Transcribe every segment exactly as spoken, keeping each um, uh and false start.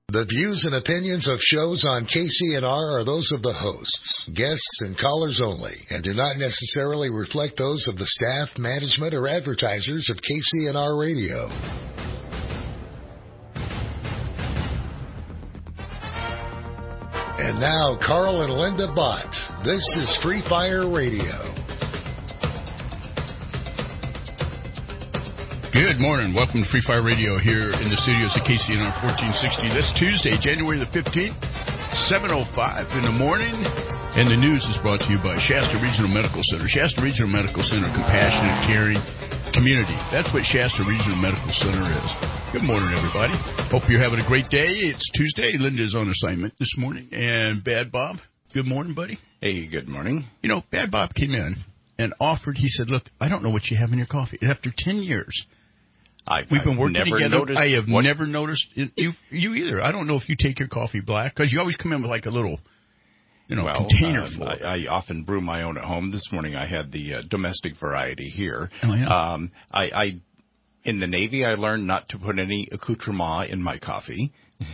The views and opinions of shows on K C N R are those of the hosts, guests, and callers only, and do not necessarily reflect those of the staff, management, or advertisers of K C N R Radio. And now, Carl and Linda Bott. This is Free Fire Radio. Good morning. Welcome to Free Fire Radio here in the studios at K C N R fourteen sixty. This Tuesday, January the fifteenth, seven oh five in the morning. And the news is brought to you by Shasta Regional Medical Center. Shasta Regional Medical Center, compassionate, caring community. That's what Shasta Regional Medical Center is. Good morning, everybody. Hope you're having a great day. It's Tuesday. Linda's on assignment this morning. And Bad Bob, good morning, buddy. Hey, good morning. You know, Bad Bob came in and offered, he said, look, I don't know what you have in your coffee. After ten years... I've, We've been I've working never together. Noticed I have what... never noticed it, you, you either. I don't know if you take your coffee black, because you always come in with like a little, you know, well, container uh, full. I, I often brew my own at home. This morning I had the uh, domestic variety here. Oh, yeah. Um, I, I, in the Navy, I learned not to put any accoutrement in my coffee.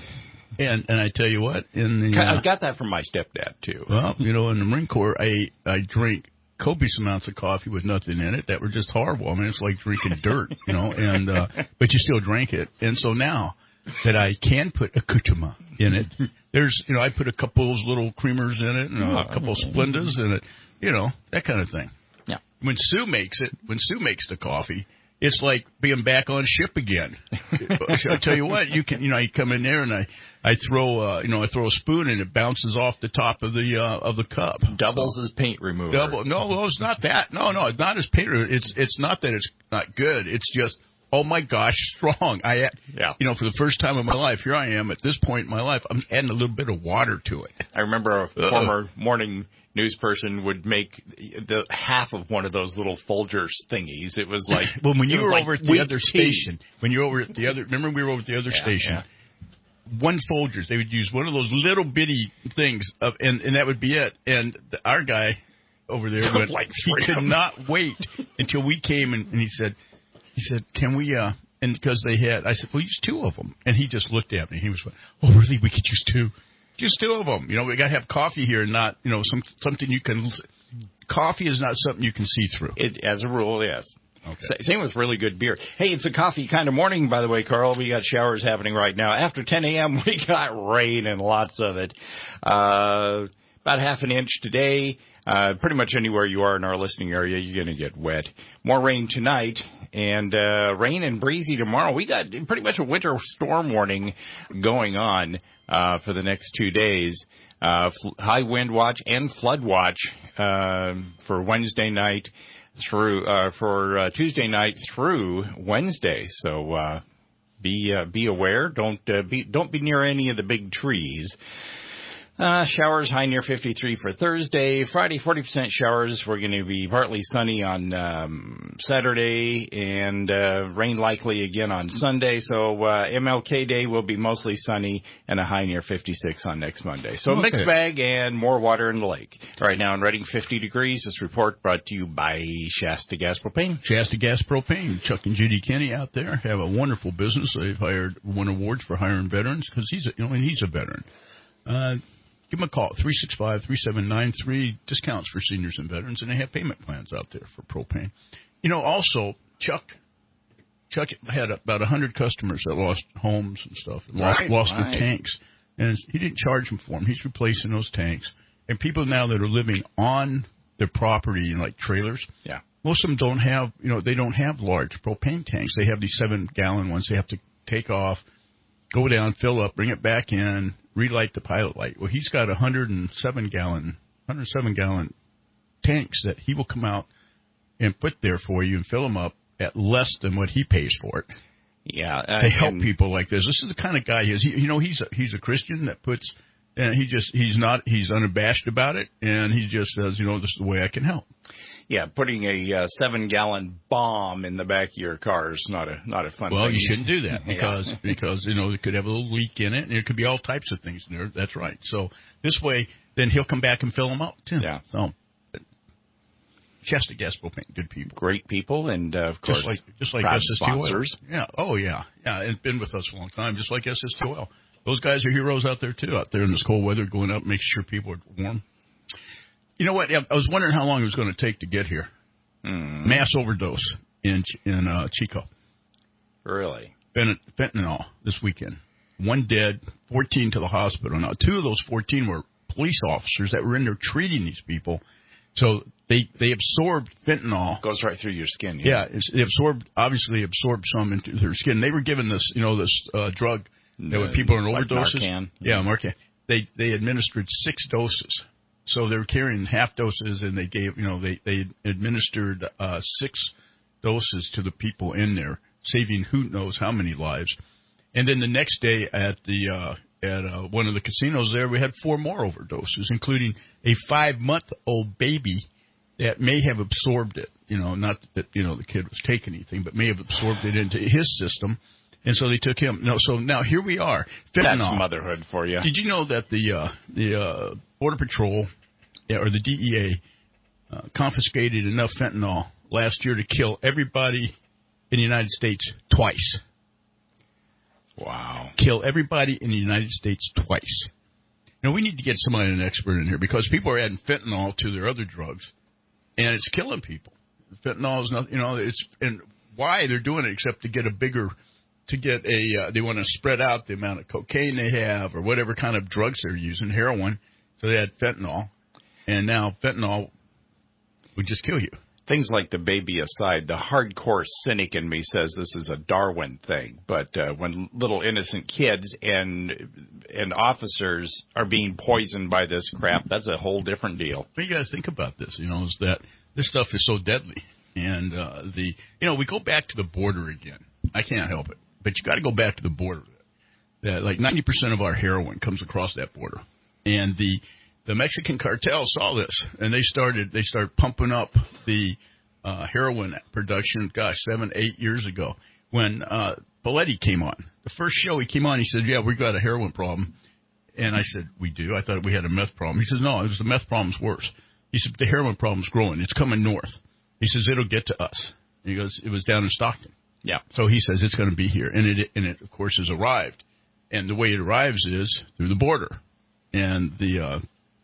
And and I tell you what, in the uh, I got that from my stepdad too. Well, you know, in the Marine Corps, I I drink copious amounts of coffee with nothing in it that were just horrible. I mean, it's like drinking dirt, you know, and uh, but you still drank it. And so now that I can put accoutrement in it, there's, you know, I put a couple of those little creamers in it and a couple of Splendas in it, you know, that kind of thing. Yeah. When Sue makes it, when Sue makes the coffee, it's like being back on ship again. I'll tell you what, you can, you know, I come in there and I, I throw, uh, you know, I throw a spoon and it bounces off the top of the uh, of the cup. Doubles so, as paint remover. Double? No, well, it's not that. No, no, it's not as paint remover. It's it's not that it's not good. It's just, oh my gosh, strong. I, yeah. You know, for the first time in my life, here I am at this point in my life. I'm adding a little bit of water to it. I remember a Uh-oh. former morning news person would make the half of one of those little Folgers thingies. It was like well, when you were like over at the other tea. station, when you were over at the other, remember we were over at the other yeah, station. Yeah. One Folgers, they would use one of those little bitty things, of, and and that would be it. And the, our guy over there went, like he could not wait until we came, and, and he said, he said, can we? Uh, and because they had, I said, well, use two of them. And he just looked at me. He was like, oh, really? We could use two. Just two of them. You know, we got to have coffee here, not, you know, some something you can. Coffee is not something you can see through. It, as a rule, yes. Okay. Same with really good beer. Hey, it's a coffee kind of morning, by the way, Carl. We got showers happening right now. After ten a.m., we got rain and lots of it. Uh, about half an inch today. Uh, pretty much anywhere you are in our listening area, you're going to get wet. More rain tonight, and uh, rain and breezy tomorrow. We got pretty much a winter storm warning going on uh, for the next two days. Uh, fl- high wind watch and flood watch uh, for Wednesday night through uh, for uh, Tuesday night through Wednesday. So uh, be uh, be aware. Don't uh, be don't be near any of the big trees. Uh, showers high near fifty-three for Thursday. Friday, forty percent showers. We're going to be partly sunny on um, Saturday, and uh, rain likely again on Sunday. So uh, M L K Day will be mostly sunny and a high near fifty-six on next Monday. So okay. Mixed bag and more water in the lake. Right now in Reading, fifty degrees. This report brought to you by Shasta Gas Propane. Shasta Gas Propane. Chuck and Judy Kenny out there have a wonderful business. They've hired won awards for hiring veterans because he's a, you know, and he's a veteran. Uh, Give them a call, three six five, three seven nine three, discounts for seniors and veterans, and they have payment plans out there for propane. You know, also, Chuck Chuck had about one hundred customers that lost homes and stuff, and lost, right, lost right. their tanks, and he didn't charge them for them. He's replacing those tanks. And people now that are living on their property in, like, trailers, yeah. most of them don't have, you know, they don't have large propane tanks. They have these seven-gallon ones they have to take off, go down, fill up, bring it back in, relight the pilot light. Well, he's got one hundred seven gallon, one hundred seven gallon tanks that he will come out and put there for you and fill them up at less than what he pays for it. Yeah, uh, to help people like this. This is the kind of guy he is. He, you know, he's a, he's a Christian that puts, and he just he's not he's unabashed about it, and he just says, you know, this is the way I can help. Yeah, putting a uh, seven-gallon bomb in the back of your car is not a not a fun well, thing. Well, you shouldn't do that because yeah. because you know it could have a little leak in it, and there could be all types of things in there. That's right. So this way, then he'll come back and fill them up too. Yeah. So Shasta Gas Propane, good people, great people, and uh, of course, just like just like proud S S T sponsors. Oil. Yeah. Oh yeah. Yeah. It's been with us a long time, just like S S T Oil. Those guys are heroes out there, too, out there in this cold weather, going up, making sure people are warm. You know what? I was wondering how long it was going to take to get here. Mm. Mass overdose in in uh, Chico. Really? Fentanyl this weekend. One dead, fourteen to the hospital. Now, two of those fourteen were police officers that were in there treating these people. So they they absorbed fentanyl. Goes right through your skin. Yeah, yeah it's, they absorbed, obviously absorbed some into their skin. They were given this, you know, this uh, drug that when people are in like overdoses. Narcan. Yeah, Narcan. They they administered six doses. So they were carrying half doses, and they gave, you know, they they administered uh, six doses to the people in there, saving who knows how many lives. And then the next day at the uh, at uh, one of the casinos there, we had four more overdoses, including a five-month-old baby that may have absorbed it. You know, not that, you know, the kid was taking anything, but may have absorbed it into his system. And so they took him. No, so now here we are. Fentanyl. That's motherhood for you. Did you know that the uh, the uh, Border Patrol yeah, or the D E A uh, confiscated enough fentanyl last year to kill everybody in the United States twice? Wow. Kill everybody in the United States twice. Now, we need to get somebody, an expert in here, because people are adding fentanyl to their other drugs, and it's killing people. Fentanyl is not, you know, it's, and why they're doing it except to get a bigger, to get a, uh, they want to spread out the amount of cocaine they have or whatever kind of drugs they're using, heroin, so they add fentanyl, and now fentanyl would just kill you. Things like the baby aside, the hardcore cynic in me says this is a Darwin thing. But uh, when little innocent kids and and officers are being poisoned by this crap, that's a whole different deal. What you got to think about this, you know, is that this stuff is so deadly. And, uh, the you know, we go back to the border again. I can't help it. But you got to go back to the border. That, like ninety percent of our heroin comes across that border. And the... The Mexican cartel saw this, and they started they started pumping up the uh, heroin production, gosh, seven, eight years ago when uh, Paletti came on. The first show he came on, he said, yeah, we've got a heroin problem. And I said, we do? I thought we had a meth problem. He says, no, it was the meth problem's worse. He said, the heroin problem's growing. It's coming north. He says, it'll get to us. And he goes, it was down in Stockton. Yeah. So he says it's going to be here. And it, and it, of course, has arrived. And the way it arrives is through the border. And the... Uh,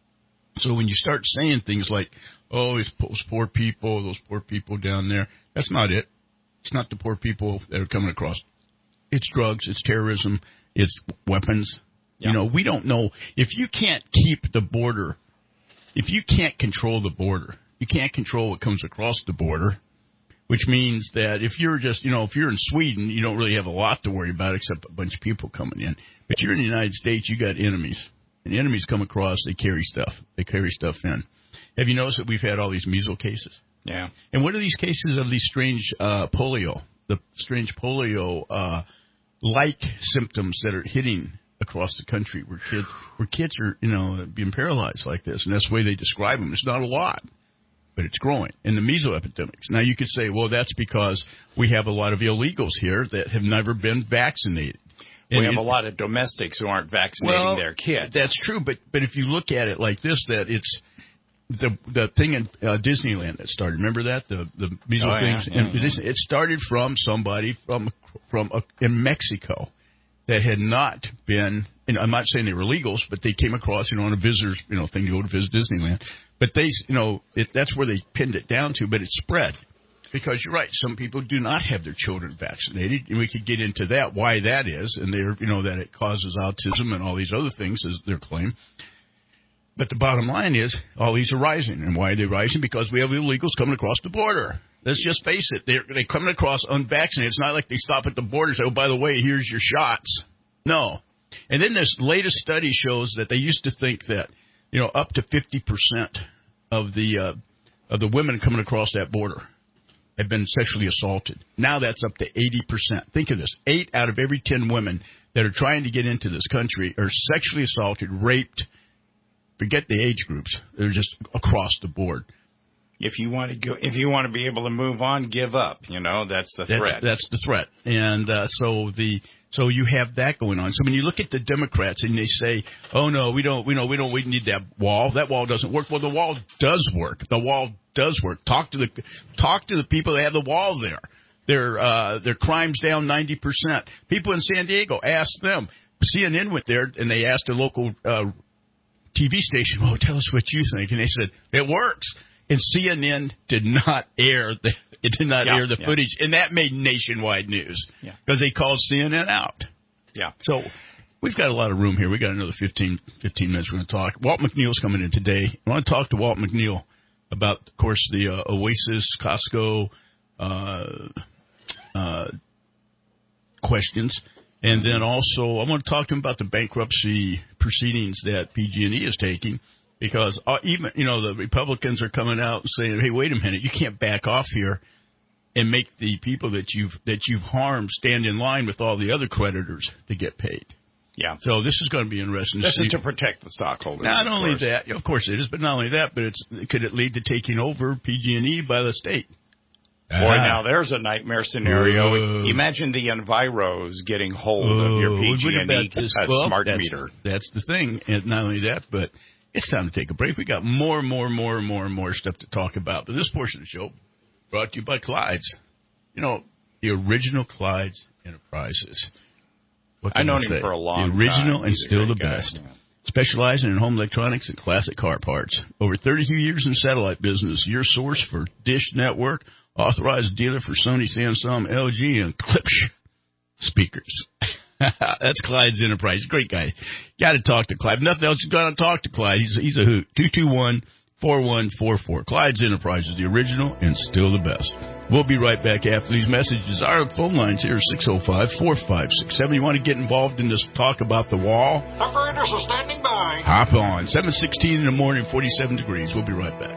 So when you start saying things like, oh, it's those poor people, those poor people down there, that's not it. It's not the poor people that are coming across. It's drugs, it's terrorism, it's weapons. Yeah. You know, we don't know. If you can't keep the border, if you can't control the border, you can't control what comes across the border, which means that if you're just, you know, if you're in Sweden, you don't really have a lot to worry about except a bunch of people coming in. But you're in the United States, you got enemies. And the enemies come across, they carry stuff. They carry stuff in. Have you noticed that we've had all these measles cases? Yeah. And what are these cases of these strange uh, polio, the strange polio uh, like symptoms that are hitting across the country where kids where kids are, you know, being paralyzed like this? And that's the way they describe them. It's not a lot, but it's growing. And the measles epidemics. Now, you could say, well, that's because we have a lot of illegals here that have never been vaccinated. We and have it, a lot of domestics who aren't vaccinating well, their kids. That's true, but but if you look at it like this, that it's the the thing in uh, Disneyland that started. Remember that the the measles oh, things. Yeah, yeah, and yeah. It started from somebody from from a, in Mexico that had not been. And I'm not saying they were illegals, but they came across, you know, on a visitor's, you know, thing to go to visit Disneyland. But they, you know, it, that's where they pinned it down to. But it spread. Because you're right, some people do not have their children vaccinated, and we could get into that, why that is, and they're, you know, that it causes autism and all these other things, is their claim. But the bottom line is, all these are rising. And why are they rising? Because we have illegals coming across the border. Let's just face it, they're, they're coming across unvaccinated. It's not like they stop at the border and say, oh, by the way, here's your shots. No. And then this latest study shows that they used to think that, you know, up to fifty percent of the uh, of the women coming across that border have been sexually assaulted. Now that's up to eighty percent. Think of this. Eight out of every ten women that are trying to get into this country are sexually assaulted, raped. Forget the age groups. They're just across the board. If you want to go, if you want to be able to move on, give up. You know, that's the that's, threat. That's the threat. And uh, so the so you have that going on. So when you look at the Democrats and they say, "Oh no, we don't, we know, we don't, we need that wall. That wall doesn't work." Well, the wall does work. The wall does work. Talk to the talk to the people that have the wall there. Their uh, their crime's down ninety percent. People in San Diego, ask them. C N N went there, and they asked a local uh, T V station, well, tell us what you think. And they said, it works. And C N N did not air the, it did not yeah, air the yeah. footage. And that made nationwide news because yeah. they called C N N out. Yeah. So we've got a lot of room here. We got another fifteen, fifteen minutes we're going to talk. Walt McNeil's coming in today. I want to talk to Walt McNeil about, of course, the uh, Oasis, Costco uh, uh, questions. And then also I want to talk to him about the bankruptcy proceedings that P G and E is taking. Because uh, even, you know, the Republicans are coming out and saying, hey, wait a minute, you can't back off here and make the people that you've that you've harmed stand in line with all the other creditors to get paid. Yeah. So this is going to be interesting. This to is see. to protect the stockholders. Not only course. that, of course it is, but not only that, but it's could it lead to taking over P G and E by the state? Boy, uh-huh. now there's a nightmare scenario. Uh, Imagine the Enviros getting hold uh, of your P G and E uh, well, smart that's, meter. That's the thing. And not only that, but it's time to take a break. We got more and more and more and more and more stuff to talk about. But this portion of the show brought to you by Clyde's. You know, the original Clyde's Enterprises. I've known him for a long time. The original time. and still the guy. best. Yeah. Specializing in home electronics and classic car parts. Over thirty-two years in satellite business. Your source for Dish Network. Authorized dealer for Sony, Samsung, L G, and Klipsch speakers. That's Clyde's Enterprise. Great guy. Got to talk to Clyde. Nothing else. You got to talk to Clyde. He's, he's a hoot. two two one, four one four four. Clyde's Enterprise is the original and still the best. We'll be right back after these messages. Our phone lines here are six oh five, four five six seven. You want to get involved in this talk about the wall? Operators are standing by. Hop on. seven sixteen in the morning, forty-seven degrees. We'll be right back.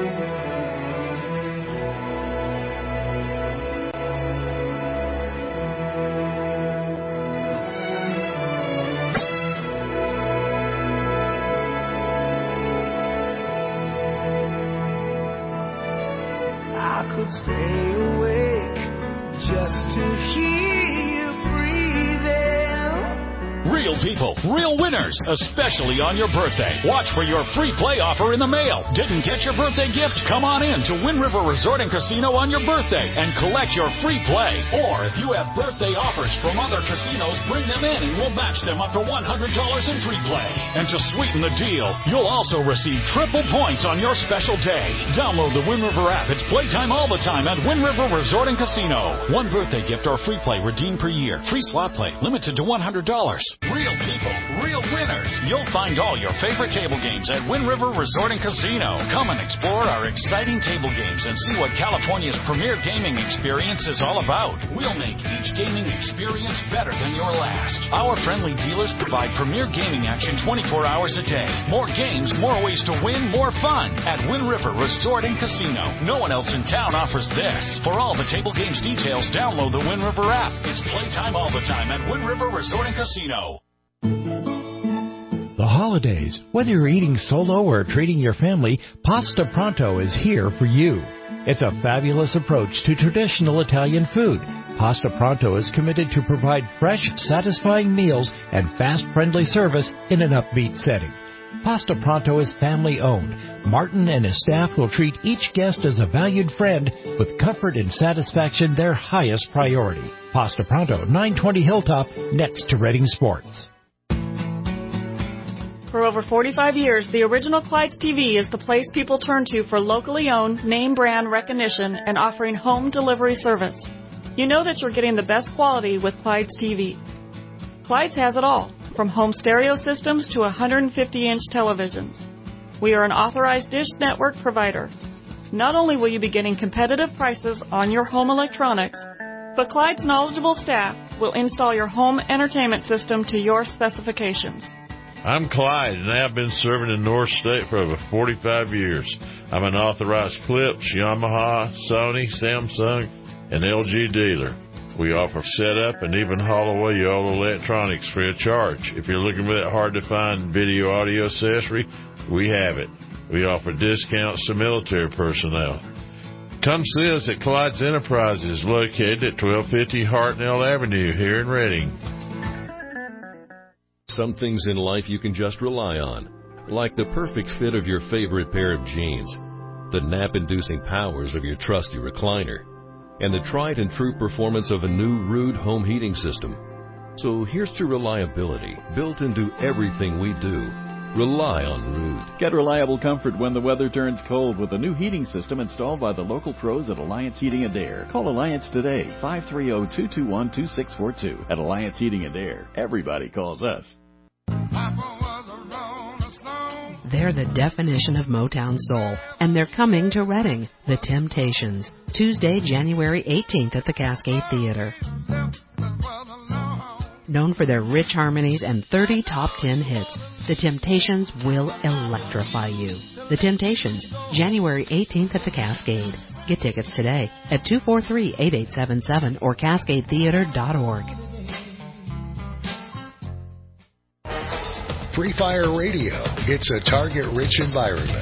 Stay awake just to hear you breathing. Real people, real winners, especially on your birthday. Watch for your free play offer in the mail. Didn't get your birthday gift? Come on in to Wind River Resort and Casino on your birthday and collect your free play. Or if you have birthday offers from other casinos, bring them in and we'll match them up to one hundred dollars in free play. And to sweeten the deal, you'll also receive triple points on your special day. Download the Wind River app. It's playtime all the time at Wind River Resort and Casino. One birthday gift or free play redeemed per year. Free slot play limited to one hundred dollars. Real people, real winners. You'll find all your favorite table games at Wind River Resort and Casino. Come and explore our exciting table games and see what California's premier gaming experience is all about. We'll make each gaming experience better than your last. Our friendly dealers provide premier gaming action twenty-four hours a day. More games, more ways to win, more fun at Wind River Resort and Casino. No one else in town offers this. For all the table games details, download the Wind River app. It's playtime all the time at Wind River Resort and Casino. The holidays. Whether you're eating solo or treating your family, Pasta Pronto is here for you. It's a fabulous approach to traditional Italian food. Pasta Pronto is committed to provide fresh, satisfying meals and fast, friendly service in an upbeat setting. Pasta Pronto is family-owned. Martin and his staff will treat each guest as a valued friend with comfort and satisfaction their highest priority. Pasta Pronto, nine twenty Hilltop, next to Reading Sports. For over forty-five years, the original Clyde's T V is the place people turn to for locally owned, name brand recognition and offering home delivery service. You know that you're getting the best quality with Clyde's T V. Clyde's has it all, from home stereo systems to one hundred fifty inch televisions. We are an authorized Dish Network provider. Not only will you be getting competitive prices on your home electronics, but Clyde's knowledgeable staff will install your home entertainment system to your specifications. I'm Clyde, and I've been serving in North State for over forty-five years. I'm an authorized Klipsch, Yamaha, Sony, Samsung, and L G dealer. We offer setup and even haul away your old electronics free of charge. If you're looking for that hard-to-find video audio accessory, we have it. We offer discounts to military personnel. Come see us at Clyde's Enterprises, located at twelve fifty Hartnell Avenue here in Reading. Some things in life you can just rely on, like the perfect fit of your favorite pair of jeans, the nap-inducing powers of your trusty recliner, and the tried-and-true performance of a new Ruud home heating system. So here's to reliability, built into everything we do. Rely on Ruud. Get reliable comfort when the weather turns cold with a new heating system installed by the local pros at Alliance Heating and Air. Call Alliance today, five three zero, two two one, two six four two. At Alliance Heating and Air, everybody calls us. They're the definition of Motown soul, and they're coming to Reading, The Temptations, Tuesday, January eighteenth at the Cascade Theater. Known for their rich harmonies and thirty top ten hits, The Temptations will electrify you. The Temptations, January eighteenth at the Cascade. Get tickets today at two four three, eight eight seven seven or cascade theater dot org. Free Fire Radio. It's a target-rich environment.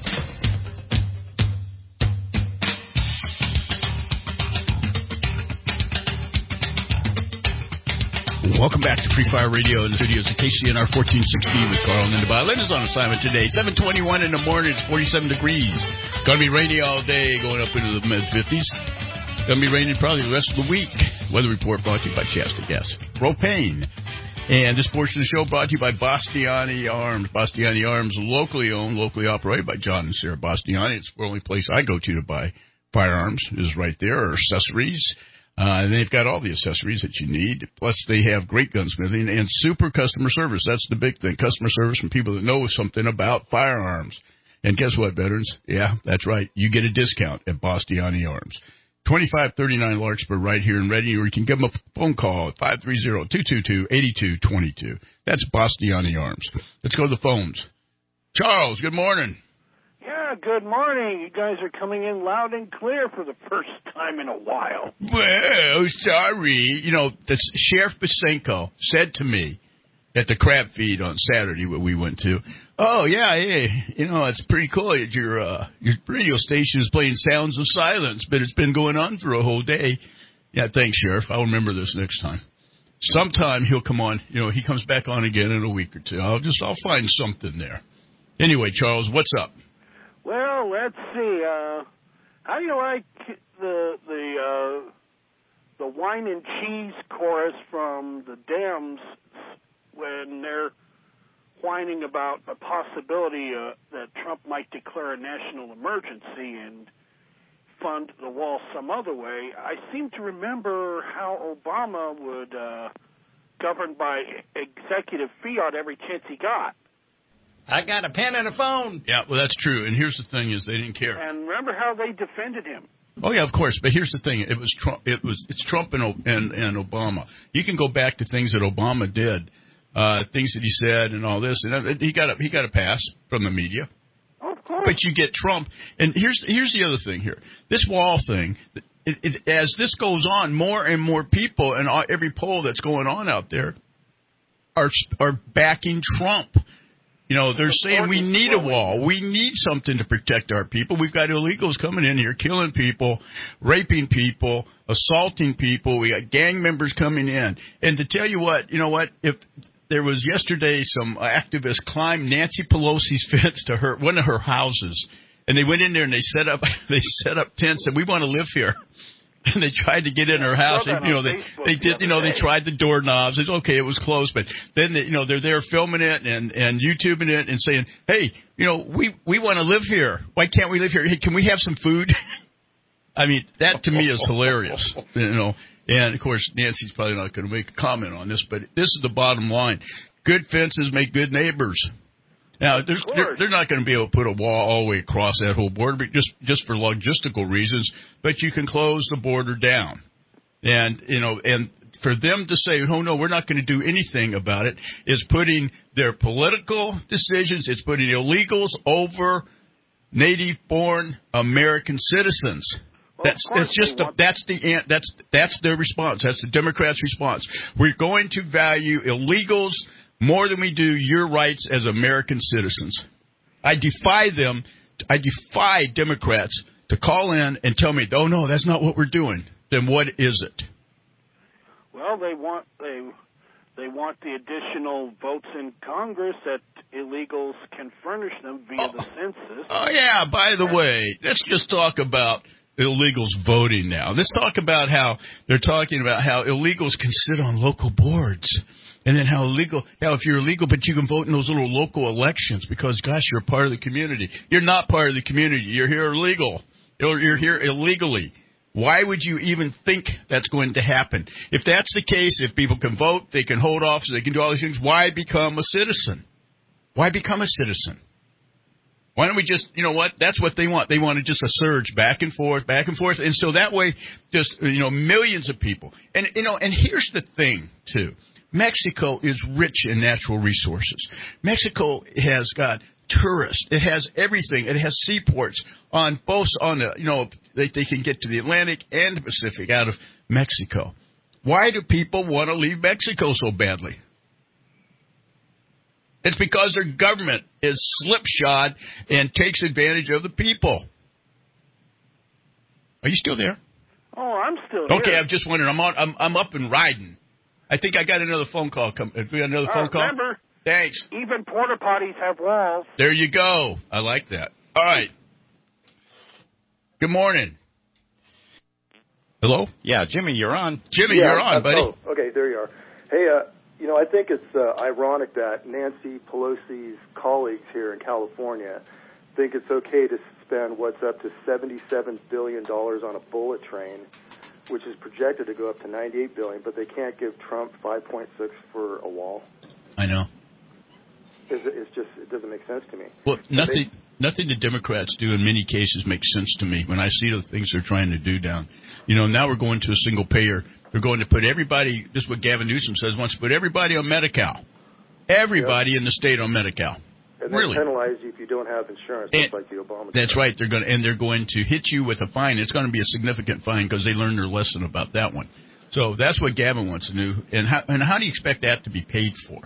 Welcome back to Free Fire Radio in the studios of K C N R fourteen sixty with Carl Lindenbaugh. Lynn is on assignment today. seven twenty-one in the morning. It's forty-seven degrees. Going to be rainy all day, going up into the mid-fifties. Going to be raining probably the rest of the week. Weather report brought to you by Shasta Gas Propane. And this portion of the show brought to you by Bastiani Arms. Bastiani Arms, locally owned, locally operated by John and Sarah Bastiani. It's the only place I go to to buy firearms is right there, or accessories. Uh, and they've got all the accessories that you need. Plus, they have great gunsmithing and super customer service. That's the big thing, customer service from people that know something about firearms. And guess what, veterans? Yeah, that's right. You get a discount at Bastiani Arms. twenty-five thirty-nine Larkspur right here in Reading, or you can give them a phone call at five three zero, two two two, eight two two two. That's Bastiani Arms. Let's go to the phones. Charles, good morning. Yeah, good morning. You guys are coming in loud and clear for the first time in a while. Well, sorry. You know, the Sheriff Basenko said to me at the crab feed on Saturday what we went to, oh, yeah, hey, you know, it's pretty cool that your, uh, your radio station is playing Sounds of Silence, but it's been going on for a whole day. Yeah, thanks, Sheriff. I'll remember this next time. Sometime he'll come on. You know, he comes back on again in a week or two. I'll just, I'll find something there. Anyway, Charles, what's up? Well, let's see. Uh, how do you like the the uh, the wine and cheese chorus from the Dems when they're whining about a possibility uh, that Trump might declare a national emergency and fund the wall some other way? I seem to remember how Obama would uh, govern by executive fiat every chance he got. I got a pen and a phone. Yeah, well, that's true. And here's the thing: is they didn't care. And remember how they defended him. Oh yeah, of course. But here's the thing: it was Trump. It was it's Trump and and, and Obama. You can go back to things that Obama did, uh, things that he said, and all this, and he got a, he got a pass from the media. Of course. But you get Trump, and here's here's the other thing here: this wall thing. It, it, as this goes on, more and more people, and all, every poll that's going on out there, are are backing Trump. You know, they're saying we need a wall. We need something to protect our people. We've got illegals coming in here, killing people, raping people, assaulting people. We got gang members coming in. And to tell you what, you know what, if there was yesterday some activists climbed Nancy Pelosi's fence to her one of her houses, and they went in there and they set up they set up tents and we want to live here. And they tried to get in her house. And, you know, they they did. You know, they tried the doorknobs. It's okay. It was closed, but then they, you know they're there filming it and and YouTubing it and saying, "Hey, you know, we we want to live here. Why can't we live here? Hey, can we have some food?" I mean, that to me is hilarious. You know, and of course Nancy's probably not going to make a comment on this, but this is the bottom line: good fences make good neighbors. Now, they're, they're not going to be able to put a wall all the way across that whole border, just just for logistical reasons. But you can close the border down, and you know, and for them to say, "Oh no, we're not going to do anything about it," is putting their political decisions. It's putting illegals over native-born American citizens. Well, that's that's just the, that's the that's that's their response. That's the Democrats' response. We're going to value illegals more than we do your rights as American citizens. I defy them. I defy Democrats to call in and tell me, "Oh no, that's not what we're doing." Then what is it? Well, they want they they want the additional votes in Congress that illegals can furnish them via oh, the census. Oh yeah. By the way, let's just talk about illegals voting now. Let's talk about how they're talking about how illegals can sit on local boards. And then how illegal, how if you're illegal, but you can vote in those little local elections because, gosh, you're a part of the community. You're not part of the community. You're here illegal. You're, you're here illegally. Why would you even think that's going to happen? If that's the case, if people can vote, they can hold office, they can do all these things, why become a citizen? Why become a citizen? Why don't we just, you know what, that's what they want. They want to just a surge back and forth, back and forth. And so that way, just, you know, millions of people. And, you know, and here's the thing, too. Mexico is rich in natural resources. Mexico has got tourists. It has everything. It has seaports on both, on the, you know, they, they can get to the Atlantic and the Pacific out of Mexico. Why do people want to leave Mexico so badly? It's because their government is slipshod and takes advantage of the people. Are you still there? Oh, I'm still here. Okay, I'm just wondering. I'm on. I'm, I'm up and riding. I think I got another phone call. Come, we got another Uh, phone call. remember, Thanks. even porta potties have walls. There you go. I like that. All right. Good morning. Hello? Yeah, Jimmy, you're on. Jimmy, yeah, you're on, uh, buddy. Oh, okay, there you are. Hey, uh, you know, I think it's uh, ironic that Nancy Pelosi's colleagues here in California think it's okay to spend what's up to seventy-seven billion dollars on a bullet train, which is projected to go up to ninety-eight billion dollars, but they can't give Trump five point six for a wall. I know. It's, it's just, it doesn't make sense to me. Well, nothing nothing the Democrats do in many cases makes sense to me when I see the things they're trying to do down. You know, now we're going to a single payer. They're going to put everybody, this is what Gavin Newsom says, wants to put everybody on Medi-Cal. Everybody yep. in the state on Medi-Cal. And really? They penalize you if you don't have insurance, and, just like the Obama. That's right. They're going to, and they're going to hit you with a fine. It's going to be a significant fine because they learned their lesson about that one. So that's what Gavin wants to do. And how, and how do you expect that to be paid for?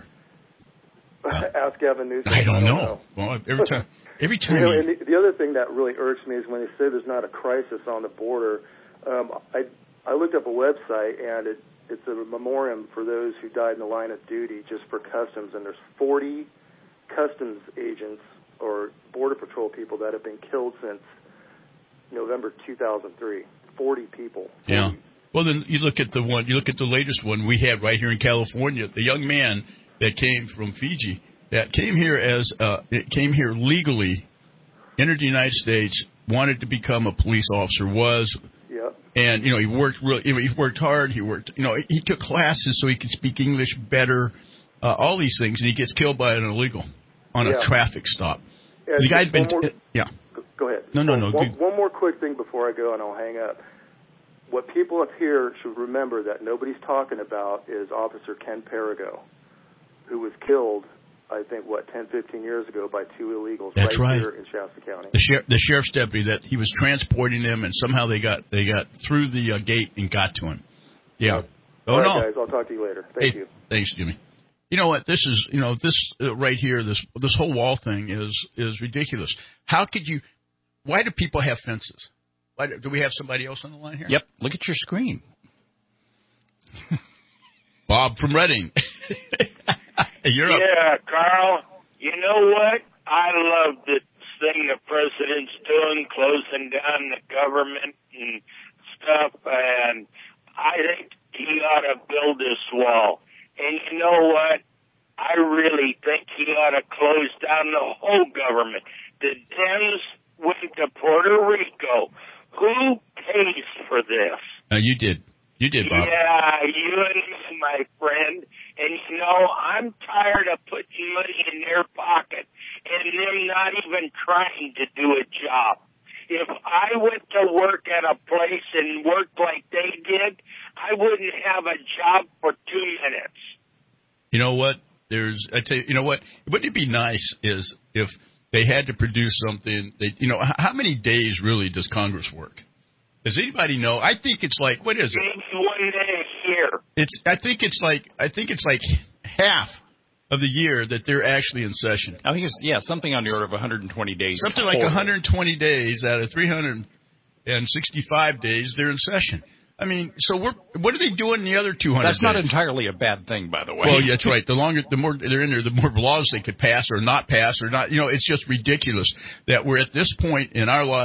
Uh, Ask Gavin Newsom. I don't, I don't know. know. Well, every time. Every time. You know, and the, the other thing that really irks me is when they say there's not a crisis on the border. Um, I I looked up a website, and it, it's a memoriam for those who died in the line of duty just for customs, and there's forty customs agents or Border Patrol people that have been killed since November two thousand three. forty people. forty. Yeah. Well, then you look at the one. You look at the latest one we had right here in California. The young man that came from Fiji, that came here as uh, it came here legally, entered the United States, wanted to become a police officer, was, yep. and you know he worked really, you know, he worked hard. He worked, you know, he took classes so he could speak English better, uh, all these things, and he gets killed by an illegal on yeah. a traffic stop. Yeah, the guy had been, more, t- yeah. Go ahead. No, no, no. One, one more quick thing before I go, and I'll hang up. What people up here should remember that nobody's talking about is Officer Ken Perigo, who was killed, I think, what, ten, fifteen years ago by two illegals That's right, right. here in Shasta County. The, sher- the sheriff's deputy, that he was transporting them, and somehow they got they got through the uh, gate and got to him. Yeah. Yep. Oh, All right, no. guys, I'll talk to you later. Thank hey, you. Thanks, Jimmy. You know what? This is, you know, this uh, right here, this this whole wall thing is is ridiculous. How could you, why do people have fences? Why do, do we have somebody else on the line here? Yep. Look at your screen. Bob from Reading. You're up. Yeah, Carl. You know what? I love the thing the president's doing, closing down the government and stuff, and I think he ought to build this wall. And you know what? I really think he ought to close down the whole government. The Dems went to Puerto Rico. Who pays for this? Uh, you did. You did, Bob. Yeah, you and me, my friend. And, you know, I'm tired of putting money in their pocket and them not even trying to do a job. If I went to work at a place and worked like they did, I wouldn't have a job for two minutes. You know what? There's, I tell you, you know what? Wouldn't it be nice is if they had to produce something, they, you know, how many days really does Congress work? Does anybody know? I think it's like, what is it? Maybe one day a year. It's. I think it's like. I think it's like half of the year that they're actually in session. I think it's yeah, something on the order of one hundred twenty days. Something like one hundred twenty days out of three hundred sixty-five days they're in session. I mean, so we're. What are they doing the other two hundred? That's not days? entirely a bad thing, by the way. Well, yeah, that's right. The longer, the more they're in there, the more laws they could pass or not pass or not. You know, it's just ridiculous that we're at this point in our lives.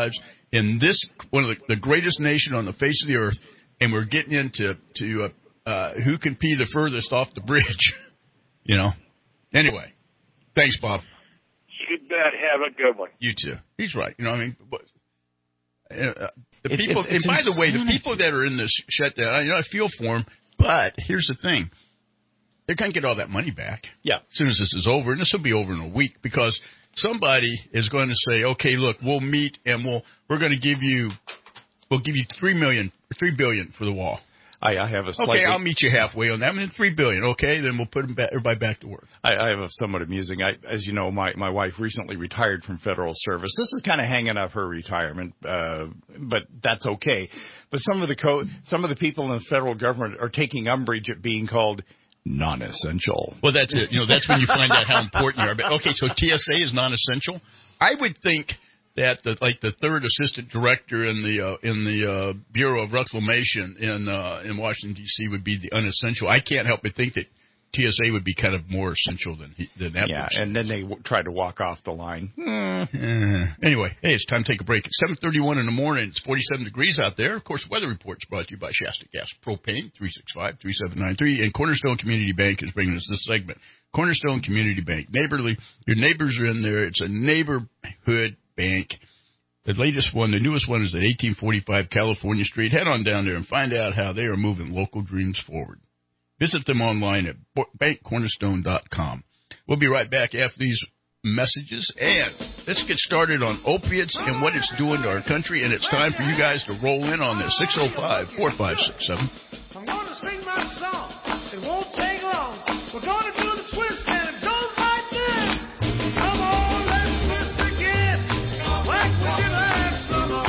in this one of the, the greatest nation on the face of the earth, and we're getting into to uh, uh, who can pee the furthest off the bridge. You know. Anyway, thanks, Bob. You bet. Have a good one. You too. He's right. You know, I mean, but, uh, the It's- people. it's- it's and by the way, the insanity. people that are in this shutdown, you know, I feel for them. But here's the thing: they're going to get all that money back. Yeah. As soon as this is over, and this will be over in a week, because somebody is going to say, "Okay, look, we'll meet, and we'll we're going to give you, we'll give you three million, three billion for the wall." I, I have a slightly... Okay, I'll meet you halfway on that. I mean, three billion. Okay, then we'll put them back, everybody back to work. I, I have a somewhat amusing. I, as you know, my, my wife recently retired from federal service. This is kind of hanging up her retirement, uh, but that's okay. But some of the co- some of the people in the federal government are taking umbrage at being called non-essential. Well, that's it. You know, that's when you find out how important you are. But, okay, so T S A is non-essential. I would think that the, like the third assistant director in the uh, in the uh, Bureau of Reclamation in uh, in Washington D C would be the unessential. I can't help but think that T S A would be kind of more essential than he, than that. Yeah, person. and then they w- try to walk off the line. Uh, anyway, hey, it's time to take a break. It's seven thirty-one in the morning. It's forty-seven degrees out there. Of course, weather report's brought to you by Shasta Gas Propane, three six five, three seven nine three. And Cornerstone Community Bank is bringing us this segment. Cornerstone Community Bank. Neighborly. Your neighbors are in there. It's a neighborhood bank. The latest one, the newest one, is at eighteen forty-five California Street. Head on down there and find out how they are moving local dreams forward. Visit them online at bank cornerstone dot com. We'll be right back after these messages, and let's get started on opiates and what it's doing to our country, and it's time for you guys to roll in on this. six oh five, four five six seven. I'm going to sing my song. It won't take long. We're going to do the twist, and it goes like this. Come on, let's twist again. Like we did last summer.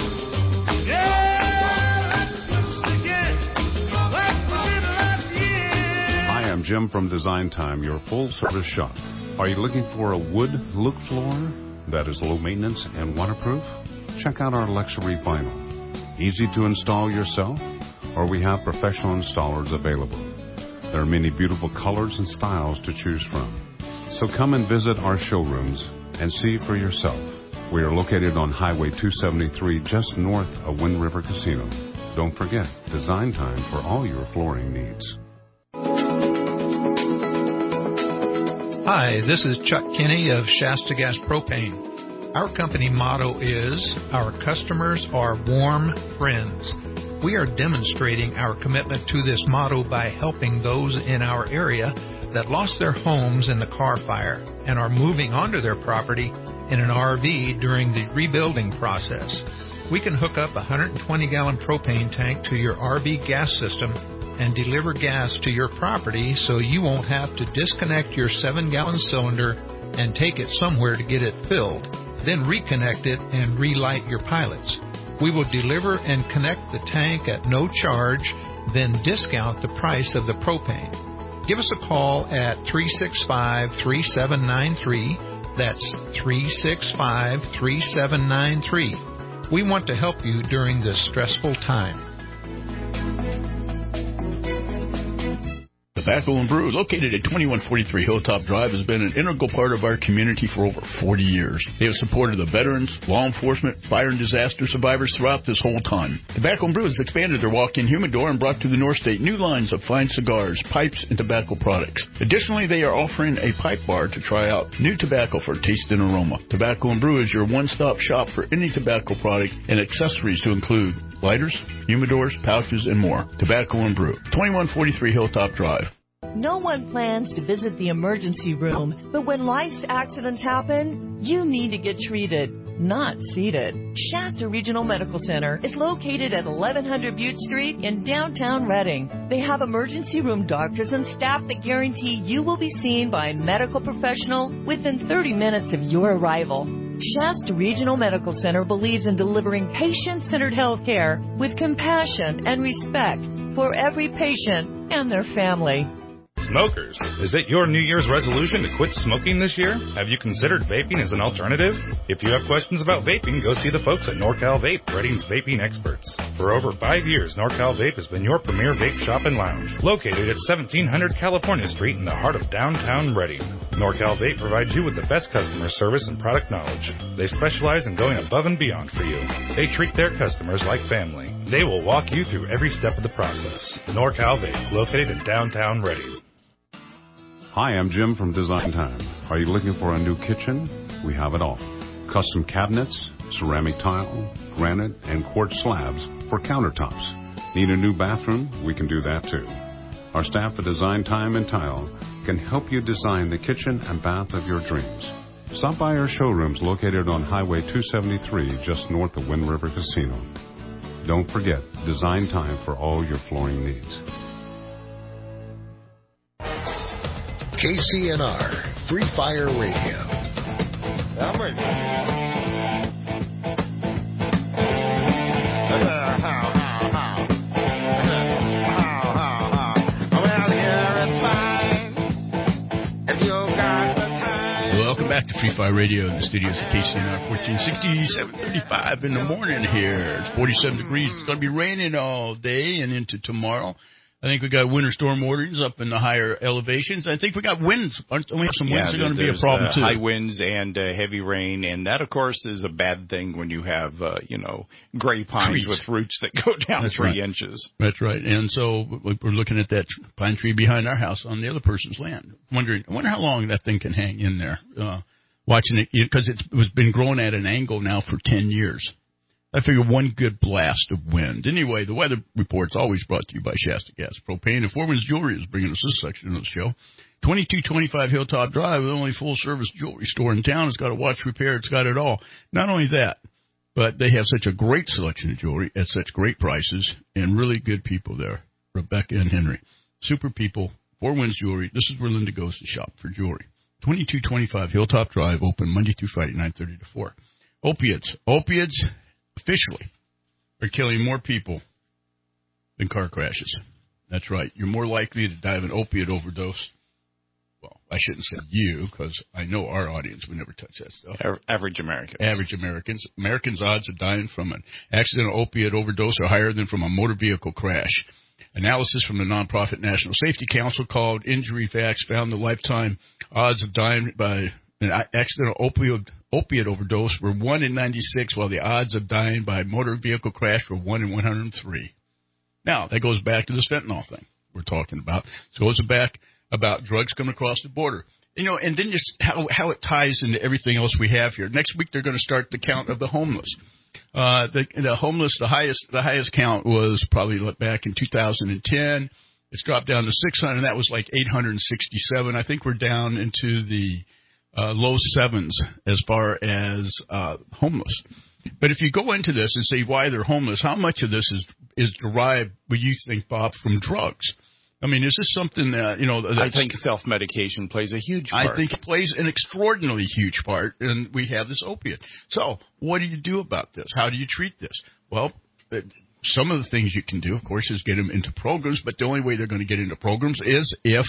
Yeah, let's twist again. Like we did last year. Hi, I'm Jim from Design Time, your full-service shop. Are you looking for a wood look floor that is low maintenance and waterproof? Check out our luxury vinyl. Easy to install yourself, or we have professional installers available. There are many beautiful colors and styles to choose from. So come and visit our showrooms and see for yourself. We are located on Highway two seventy-three, just north of Wind River Casino. Don't forget, Design Time for all your flooring needs. Hi, this is Chuck Kinney of Shasta Gas Propane. Our company motto is, our customers are warm friends. We are demonstrating our commitment to this motto by helping those in our area that lost their homes in the car fire and are moving onto their property in an R V during the rebuilding process. We can hook up a one hundred twenty gallon propane tank to your R V gas system and deliver gas to your property so you won't have to disconnect your seven gallon cylinder and take it somewhere to get it filled, then reconnect it and relight your pilots. We will deliver and connect the tank at no charge, then discount the price of the propane. Give us a call at three six five, three seven nine three. That's three six five, three seven nine three. We want to help you during this stressful time. Tobacco and Brew, located at twenty-one forty-three Hilltop Drive, has been an integral part of our community for over forty years. They have supported the veterans, law enforcement, fire and disaster survivors throughout this whole time. Tobacco and Brew has expanded their walk-in humidor and brought to the North State new lines of fine cigars, pipes, and tobacco products. Additionally, they are offering a pipe bar to try out new tobacco for taste and aroma. Tobacco and Brew is your one-stop shop for any tobacco product and accessories to include lighters, humidors, pouches, and more. Tobacco and Brew, twenty-one forty-three Hilltop Drive. No one plans to visit the emergency room, but when life's accidents happen, you need to get treated, not seated. Shasta Regional Medical Center is located at eleven hundred Butte Street in downtown Reading. They have emergency room doctors and staff that guarantee you will be seen by a medical professional within thirty minutes of your arrival. Shasta Regional Medical Center believes in delivering patient-centered health care with compassion and respect for every patient and their family. Smokers, is it your New Year's resolution to quit smoking this year? Have you considered vaping as an alternative? If you have questions about vaping, go see the folks at NorCal Vape, Redding's vaping experts. For over five years, NorCal Vape has been your premier vape shop and lounge, located at seventeen hundred California Street in the heart of downtown Redding. NorCal Vape provides you with the best customer service and product knowledge. They specialize in going above and beyond for you. They treat their customers like family. They will walk you through every step of the process. NorCal Vape, located in downtown Redding. Hi, I'm Jim from Design Time. Are you looking for a new kitchen? We have it all. Custom cabinets, ceramic tile, granite, and quartz slabs for countertops. Need a new bathroom? We can do that too. Our staff at Design Time and Tile can help you design the kitchen and bath of your dreams. Stop by our showrooms located on Highway two seventy-three just north of Wind River Casino. Don't forget, Design Time for all your flooring needs. K C N R, Free Fire Radio. Welcome back to Free Fire Radio in the studios at K C N R fourteen sixty, seven thirty-five in the morning here. It's forty-seven degrees. It's going to be raining all day and into tomorrow. I think we got winter storm warnings up in the higher elevations. I think we got winds. Aren't we have some winds yeah, are going to be a problem uh, too. High winds and uh, heavy rain, and that, of course, is a bad thing when you have, uh, you know, gray pines Trees. with roots that go down That's three right. inches. That's right. And so we're looking at that pine tree behind our house on the other person's land. Wondering, I wonder how long that thing can hang in there. Uh, watching it, because it's, it's been growing at an angle now for ten years. I figure one good blast of wind. Anyway, the weather report's always brought to you by Shasta Gas Propane. And Four Winds Jewelry is bringing us this section of the show. twenty-two twenty-five Hilltop Drive, the only full-service jewelry store in town. It's got a watch repair. It's got it all. Not only that, but they have such a great selection of jewelry at such great prices and really good people there. Rebecca and Henry. Super people. Four Winds Jewelry. This is where Linda goes to shop for jewelry. twenty-two twenty-five Hilltop Drive, open Monday through Friday, nine thirty to four. Opiates. Opiates. Officially, are killing more people than car crashes. That's right. You're more likely to die of an opiate overdose. Well, I shouldn't say you, because I know our audience would never touch that stuff. Average Americans. Average Americans. Americans' odds of dying from an accidental opiate overdose are higher than from a motor vehicle crash. Analysis from the nonprofit National Safety Council called Injury Facts found the lifetime odds of dying by an accidental opioid opiate overdose were one in ninety-six, while the odds of dying by motor vehicle crash were one in one hundred three. Now, that goes back to the fentanyl thing we're talking about. So it goes back about drugs coming across the border. You know, and then just how, how it ties into everything else we have here. Next week, they're going to start the count of the homeless. Uh, the, the homeless, the highest the highest count was probably back in two thousand ten. It's dropped down to six hundred, and that was like eight hundred sixty-seven. I think we're down into the Uh, low sevens as far as uh, homeless. But if you go into this and say why they're homeless, how much of this is is derived, what you think, Bob, from drugs? I mean, is this something that, you know... I think self-medication plays a huge part. I think it plays an extraordinarily huge part, and we have this opiate. So what do you do about this? How do you treat this? Well, some of the things you can do, of course, is get them into programs, but the only way they're going to get into programs is if...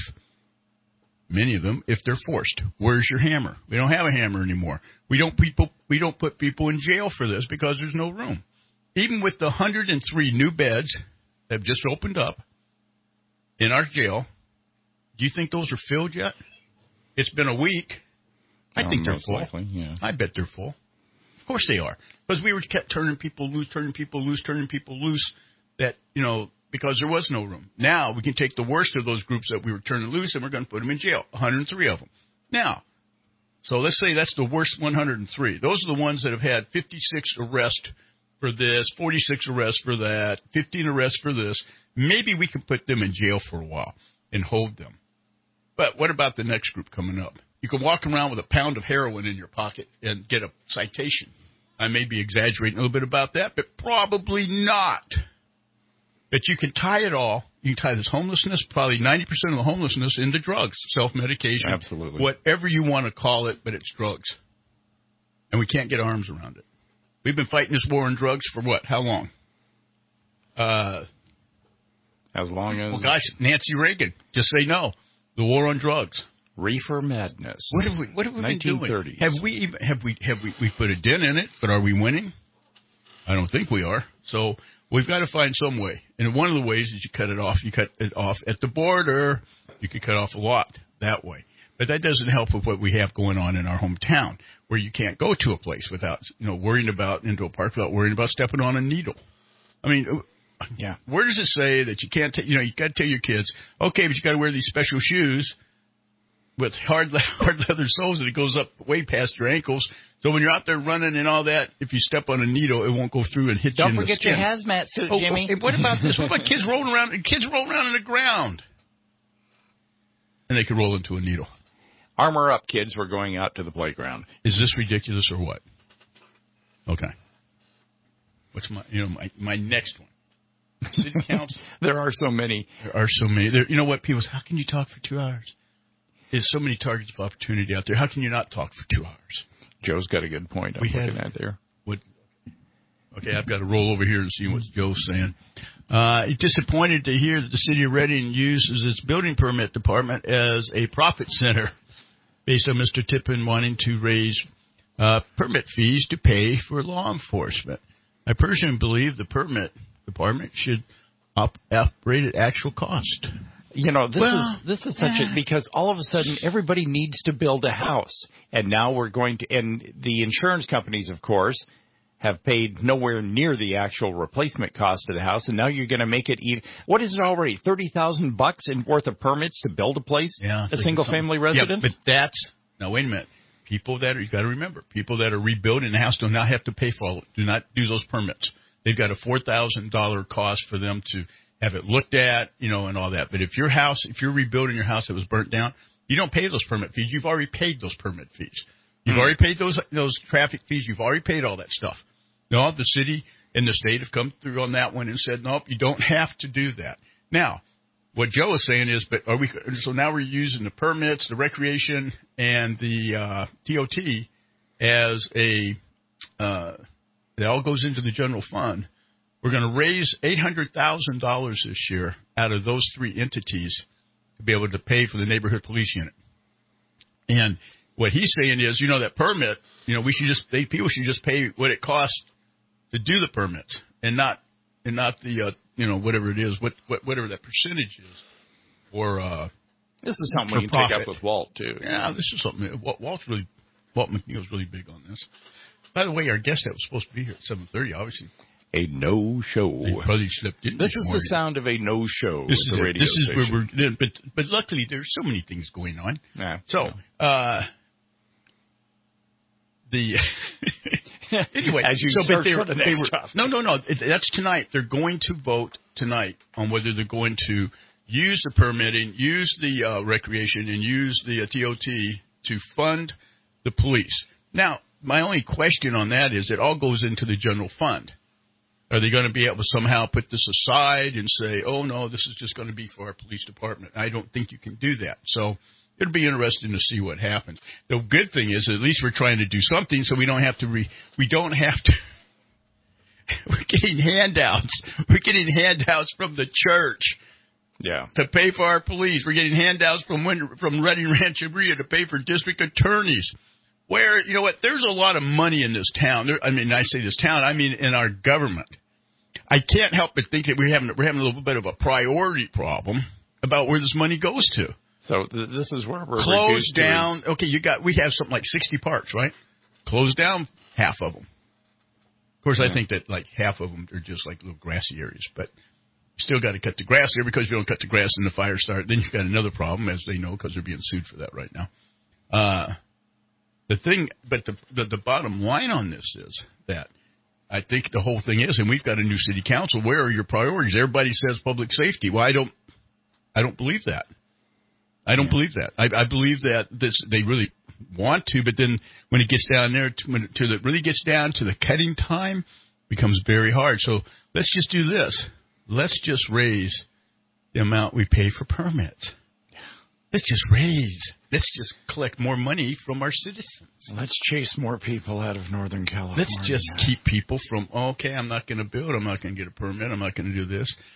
Many of them, if they're forced. Where's your hammer? We don't have a hammer anymore. We don't people. We don't put people in jail for this because there's no room. Even with the one hundred three new beds that have just opened up in our jail, do you think those are filled yet? It's been a week. I Oh, think they're most full. likely, yeah. I bet they're full. Of course they are. Because we were kept turning people loose, turning people loose, turning people loose. That, you know, because there was no room. Now we can take the worst of those groups that we were turning loose and we're going to put them in jail, one hundred three of them. Now, so let's say that's the worst one hundred three. Those are the ones that have had fifty-six arrests for this, forty-six arrests for that, fifteen arrests for this. Maybe we can put them in jail for a while and hold them. But what about the next group coming up? You can walk around with a pound of heroin in your pocket and get a citation. I may be exaggerating a little bit about that, but probably not. But you can tie it all. You can tie this homelessness, probably ninety percent of the homelessness, into drugs, self-medication. Absolutely. Whatever you want to call it, but it's drugs. And we can't get our arms around it. We've been fighting this war on drugs for what? How long? Uh, as long as... Well, gosh, Nancy Reagan. Just say no. The war on drugs. Reefer madness. What have we? What have we been doing? nineteen thirties. Have we? Even, have we? Have we? We put a dent in it, but are we winning? I don't think we are. So we've got to find some way. And one of the ways is you cut it off. You cut it off at the border. You could cut off a lot that way. But that doesn't help with what we have going on in our hometown, where you can't go to a place without, you know, worrying about into a park without worrying about stepping on a needle. I mean, yeah. Where does it say that you can't? T- you know, you got to tell your kids, okay, but you got to wear these special shoes with hard hard leather soles, and it goes up way past your ankles. So when you're out there running and all that, if you step on a needle, it won't go through and hit Don't you in the skin. Don't forget your hazmat suit, oh, Jimmy. Okay, what about this? What about kids rolling around? Kids rolling around in the ground, and they could roll into a needle. Armor up, kids. We're going out to the playground. Is this ridiculous or what? Okay. What's my, you know, my, my next one? City council. There are so many. There are so many. There, you know what? People say, how can you talk for two hours? There's so many targets of opportunity out there. How can you not talk for two hours? Joe's got a good point I'm we looking had, at there. What, okay, I've got to roll over here and see what Joe's saying. Uh, disappointed to hear that the city of Reading uses its building permit department as a profit center, based on Mister Tippin wanting to raise uh, permit fees to pay for law enforcement. I personally believe the permit department should op- operate at actual cost. You know, this well, is this is such a because all of a sudden everybody needs to build a house, and now we're going to, and the insurance companies, of course, have paid nowhere near the actual replacement cost of the house, and now you're going to make it even. What is it already? Thirty thousand bucks in worth of permits to build a place, yeah, a single family residence. Yeah, but that's now wait a minute. People that are you got to remember, people that are rebuilding the house do not have to pay for all, do not do those permits. They've got a four thousand dollar cost for them to have it looked at, you know, and all that. But if your house, if you're rebuilding your house that was burnt down, you don't pay those permit fees. You've already paid those permit fees. You've mm-hmm. already paid those those traffic fees. You've already paid all that stuff. No, the city and the state have come through on that one and said, nope, you don't have to do that. Now, what Joe is saying is, but are we? So now we're using the permits, the recreation, and the uh, T O T as a. Uh, it all goes into the general fund. We're going to raise eight hundred thousand dollars this year out of those three entities to be able to pay for the neighborhood police unit. And what he's saying is, you know, that permit, you know, we should just, they, people should just pay what it costs to do the permits and not, and not the, uh, you know, whatever it is, what, what, whatever that percentage is. Or, uh, this is something we can profit. take up with Walt, too. Yeah, this is something, Walt, Walt's really, Walt McNeil's really big on this. By the way, our guest that was supposed to be here at seven thirty, obviously. A no-show. They probably slipped in. This is the sound of a no-show. This is the radio This is station. where we're. But but luckily, there's so many things going on. Yeah. So, uh, the anyway, as you so, search they, for the next were, job. No, no, no. It, that's tonight. They're going to vote tonight on whether they're going to use the permitting, use the uh, recreation, and use the uh, T O T to fund the police. Now, my only question on that is it all goes into the general fund. Are they going to be able to somehow put this aside and say, oh, no, this is just going to be for our police department? I don't think you can do that. So it'll be interesting to see what happens. The good thing is at least we're trying to do something so we don't have to re- – we don't have to – we're getting handouts. We're getting handouts from the church. Yeah. To pay for our police. We're getting handouts from from Reading Rancheria to pay for district attorneys. Where, you know what, there's a lot of money in this town. There, I mean, I say this town, I mean in our government. I can't help but think that we're having, we're having a little bit of a priority problem about where this money goes to. So th- this is where we're Close down. Is- okay, you got, we have something like sixty parks, right? Close down half of them. Of course, yeah. I think that like half of them are just like little grassy areas, but you still got to cut the grass there because if you don't cut the grass and the fire start, then you've got another problem, as they know, because they're being sued for that right now. Uh, The thing, but the, the the bottom line on this is that I think the whole thing is, and we've got a new city council. Where are your priorities? Everybody says public safety. Well, I don't, I don't believe that. I don't yeah. believe that. I, I believe that this they really want to, but then when it gets down there to, when, to the really gets down to the cutting time, it becomes very hard. So let's just do this. Let's just raise the amount we pay for permits. Let's just raise. Let's just collect more money from our citizens. Let's chase more people out of Northern California. Let's just keep people from, oh, okay, I'm not going to build. I'm not going to get a permit. I'm not going to do this.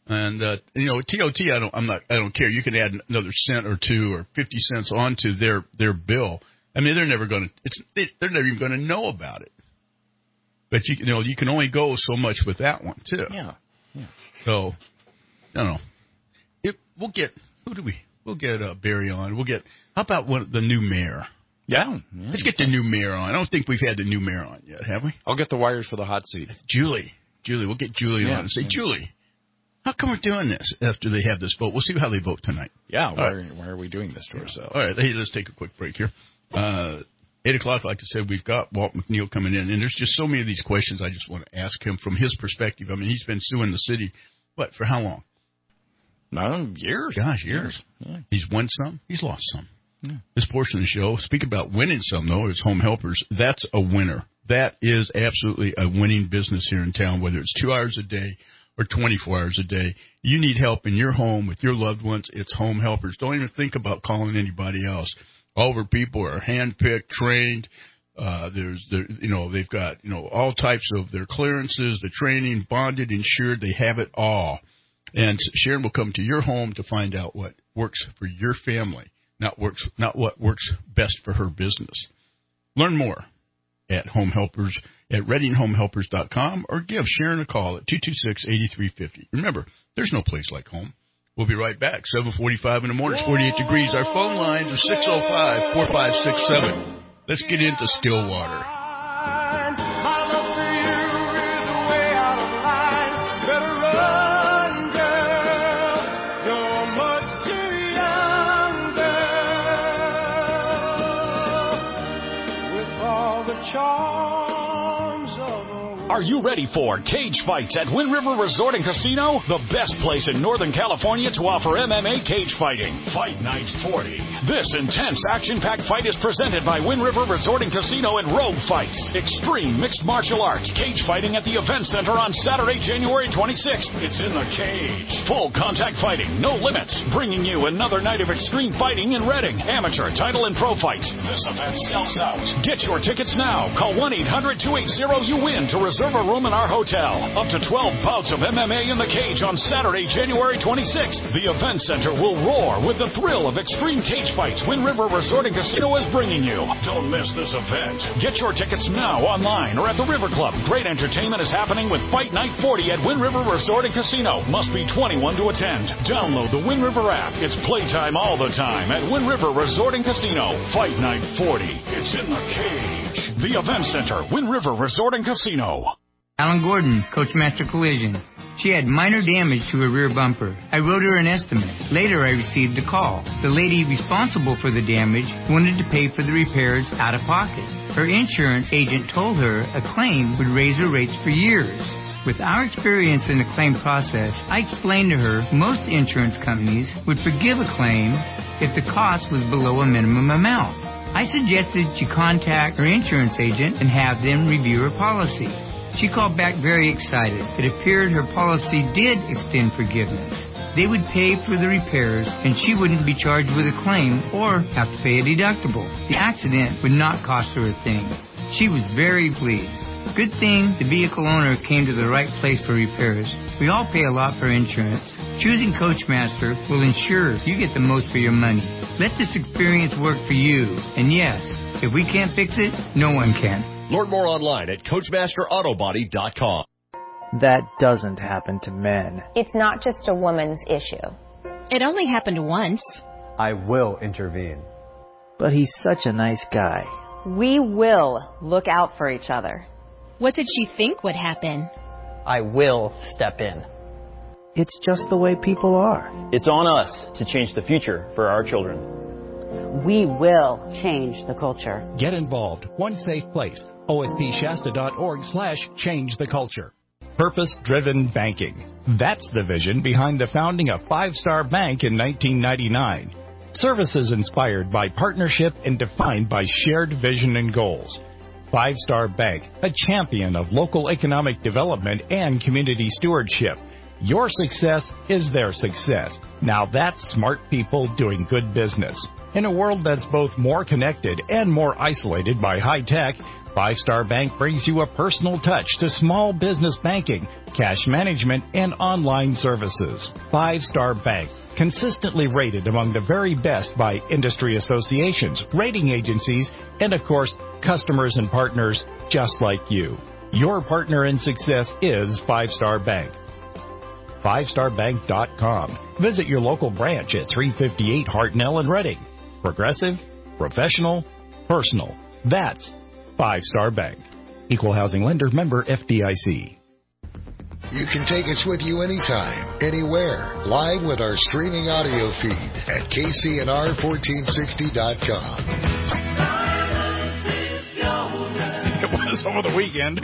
And uh, you know, T O T, I don't, I'm not, I don't care. You can add another cent or two or fifty cents onto their their bill. I mean, they're never going to. It's they, they're never even going to know about it. But you, you know, you can only go so much with that one too. Yeah. yeah. So, I don't know. It, we'll get who do we? We'll get uh, Barry on. We'll get. How about one, the new mayor? Yeah. yeah. Let's get the new mayor on. I don't think we've had the new mayor on yet, have we? I'll get the wires for the hot seat. Julie, Julie, we'll get Julie yeah. on and say, yeah. Julie. How come we're doing this after they have this vote? We'll see how they vote tonight. Yeah, why, right. why are we doing this to ourselves? All right, hey, let's take a quick break here. Uh, eight o'clock, like I said, we've got Walt McNeil coming in, and there's just so many of these questions I just want to ask him from his perspective. I mean, he's been suing the city, what, for how long? No, years. Gosh, years. Yeah. He's won some, he's lost some. Yeah. This portion of the show, speaking about winning some, though, is Home Helpers. That's a winner. That is absolutely a winning business here in town, whether it's two hours a day or twenty-four hours a day. You need help in your home with your loved ones. It's Home Helpers. Don't even think about calling anybody else. All of our people are handpicked, trained. Uh, there's, there, you know, they've got, you know, all types of their clearances, the training, bonded, insured. They have it all. And Sharon will come to your home to find out what works for your family, not works, not what works best for her business. Learn more at Home Helpers at reading home helpers dot com or give Sharon a call at two two six, eight three five zero. Remember, there's no place like home. We'll be right back. seven forty-five in the morning. It's forty-eight degrees. Our phone lines are six oh five, four five six seven. Let's get into Stillwater. Are you ready for cage fights at Wind River Resort and Casino? The best place in Northern California to offer M M A cage fighting. Fight Night forty. This intense action-packed fight is presented by Wind River Resort and Casino and Rogue Fights. Extreme mixed martial arts cage fighting at the Event Center on Saturday, January twenty-sixth. It's in the cage. Full contact fighting, no limits. Bringing you another night of extreme fighting in Reading. Amateur, title, and pro fights. This event sells out. Get your tickets now. Call one eight hundred, two eight zero, you win to reserve a room in our hotel. Up to twelve bouts of M M A in the cage on Saturday, January twenty-sixth. The Event Center will roar with the thrill of extreme cage fights Wind River Resort and Casino is bringing you. Don't miss this event. Get your tickets now online or at the River Club. Great entertainment is happening with Fight Night forty at Wind River Resort and Casino. Must be twenty-one to attend. Download the Wind River app. It's playtime all the time at Wind River Resort and Casino. Fight Night forty. It's in the cage. The Event Center, Wind River Resort and Casino. Alan Gordon, Coachmaster Collision. She had minor damage to her rear bumper. I wrote her an estimate. Later, I received a call. The lady responsible for the damage wanted to pay for the repairs out of pocket. Her insurance agent told her a claim would raise her rates for years. With our experience in the claim process, I explained to her most insurance companies would forgive a claim if the cost was below a minimum amount. I suggested she contact her insurance agent and have them review her policy. She called back very excited. It appeared her policy did extend forgiveness. They would pay for the repairs, and she wouldn't be charged with a claim or have to pay a deductible. The accident would not cost her a thing. She was very pleased. Good thing the vehicle owner came to the right place for repairs. We all pay a lot for insurance. Choosing Coachmaster will ensure you get the most for your money. Let this experience work for you. And yes, if we can't fix it, no one can. Learn more online at Coachmaster Auto Body dot com. That doesn't happen to men. It's not just a woman's issue. It only happened once. I will intervene. But he's such a nice guy. We will look out for each other. What did she think would happen? I will step in. It's just the way people are. It's on us to change the future for our children. We will change the culture. Get involved. One safe place. O S P Shasta dot org slash change the culture. Purpose-driven banking. That's the vision behind the founding of Five Star Bank in nineteen ninety-nine. Services inspired by partnership and defined by shared vision and goals. Five Star Bank, a champion of local economic development and community stewardship. Your success is their success. Now that's smart people doing good business. In a world that's both more connected and more isolated by high tech, Five Star Bank brings you a personal touch to small business banking, cash management, and online services. Five Star Bank, consistently rated among the very best by industry associations, rating agencies, and of course, customers and partners just like you. Your partner in success is Five Star Bank. five star bank dot com. Visit your local branch at three fifty-eight Hartnell in Reading. Progressive, professional, personal. That's Five Star Bank. Equal housing lender, member F D I C. You can take us with you anytime, anywhere, live with our streaming audio feed at K C N R fourteen sixty dot com. It was over the weekend.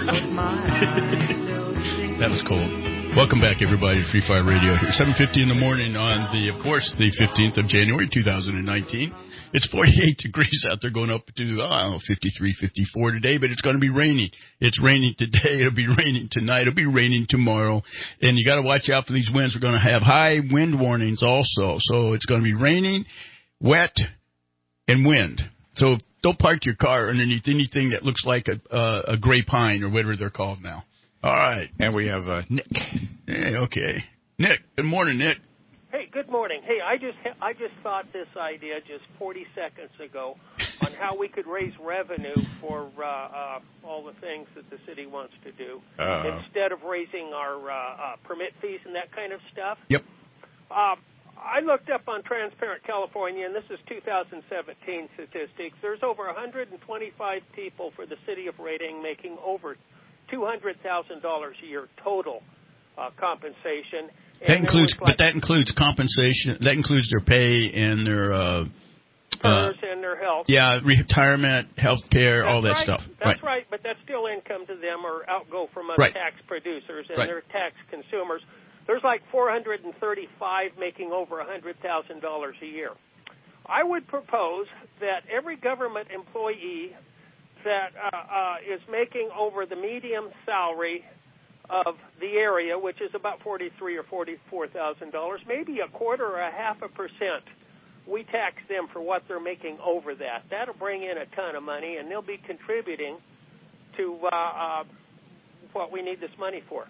That was cool. Welcome back, everybody, to Free Fire Radio here. seven fifty in the morning on the, of course, the fifteenth of January, two thousand nineteen. It's forty-eight degrees out there, going up to, oh, I don't know, fifty-three, fifty-four today, but it's going to be raining. It's raining today. It'll be raining tonight. It'll be raining tomorrow. And you got to watch out for these winds. We're going to have high wind warnings also. So it's going to be raining, wet, and wind. So don't park your car underneath anything that looks like a, uh, a gray pine or whatever they're called now. All right. And we have uh, Nick. Hey, okay. Nick. Good morning, Nick. Hey, good morning. Hey, I just I just thought this idea just forty seconds ago on how we could raise revenue for uh, uh, all the things that the city wants to do Uh-oh. instead of raising our uh, uh, permit fees and that kind of stuff. Yep. Uh, I looked up on Transparent California, and this is two thousand seventeen statistics. There's over one hundred twenty-five people for the city of Reading making over two hundred thousand dollars a year total uh, compensation. That includes, like, but that includes compensation. That includes their pay and their uh, uh, and their health. Yeah, retirement, health care, all that right. stuff. That's right. right, but that's still income to them or outgo from us right. tax producers and right. their tax consumers. There's like four hundred thirty-five making over one hundred thousand dollars a year. I would propose that every government employee that uh, uh, is making over the medium salary of the area, which is about forty-three or forty-four thousand dollars, maybe a quarter or a half a percent, we tax them for what they're making over that. That'll bring in a ton of money, and they'll be contributing to uh, uh, what we need this money for.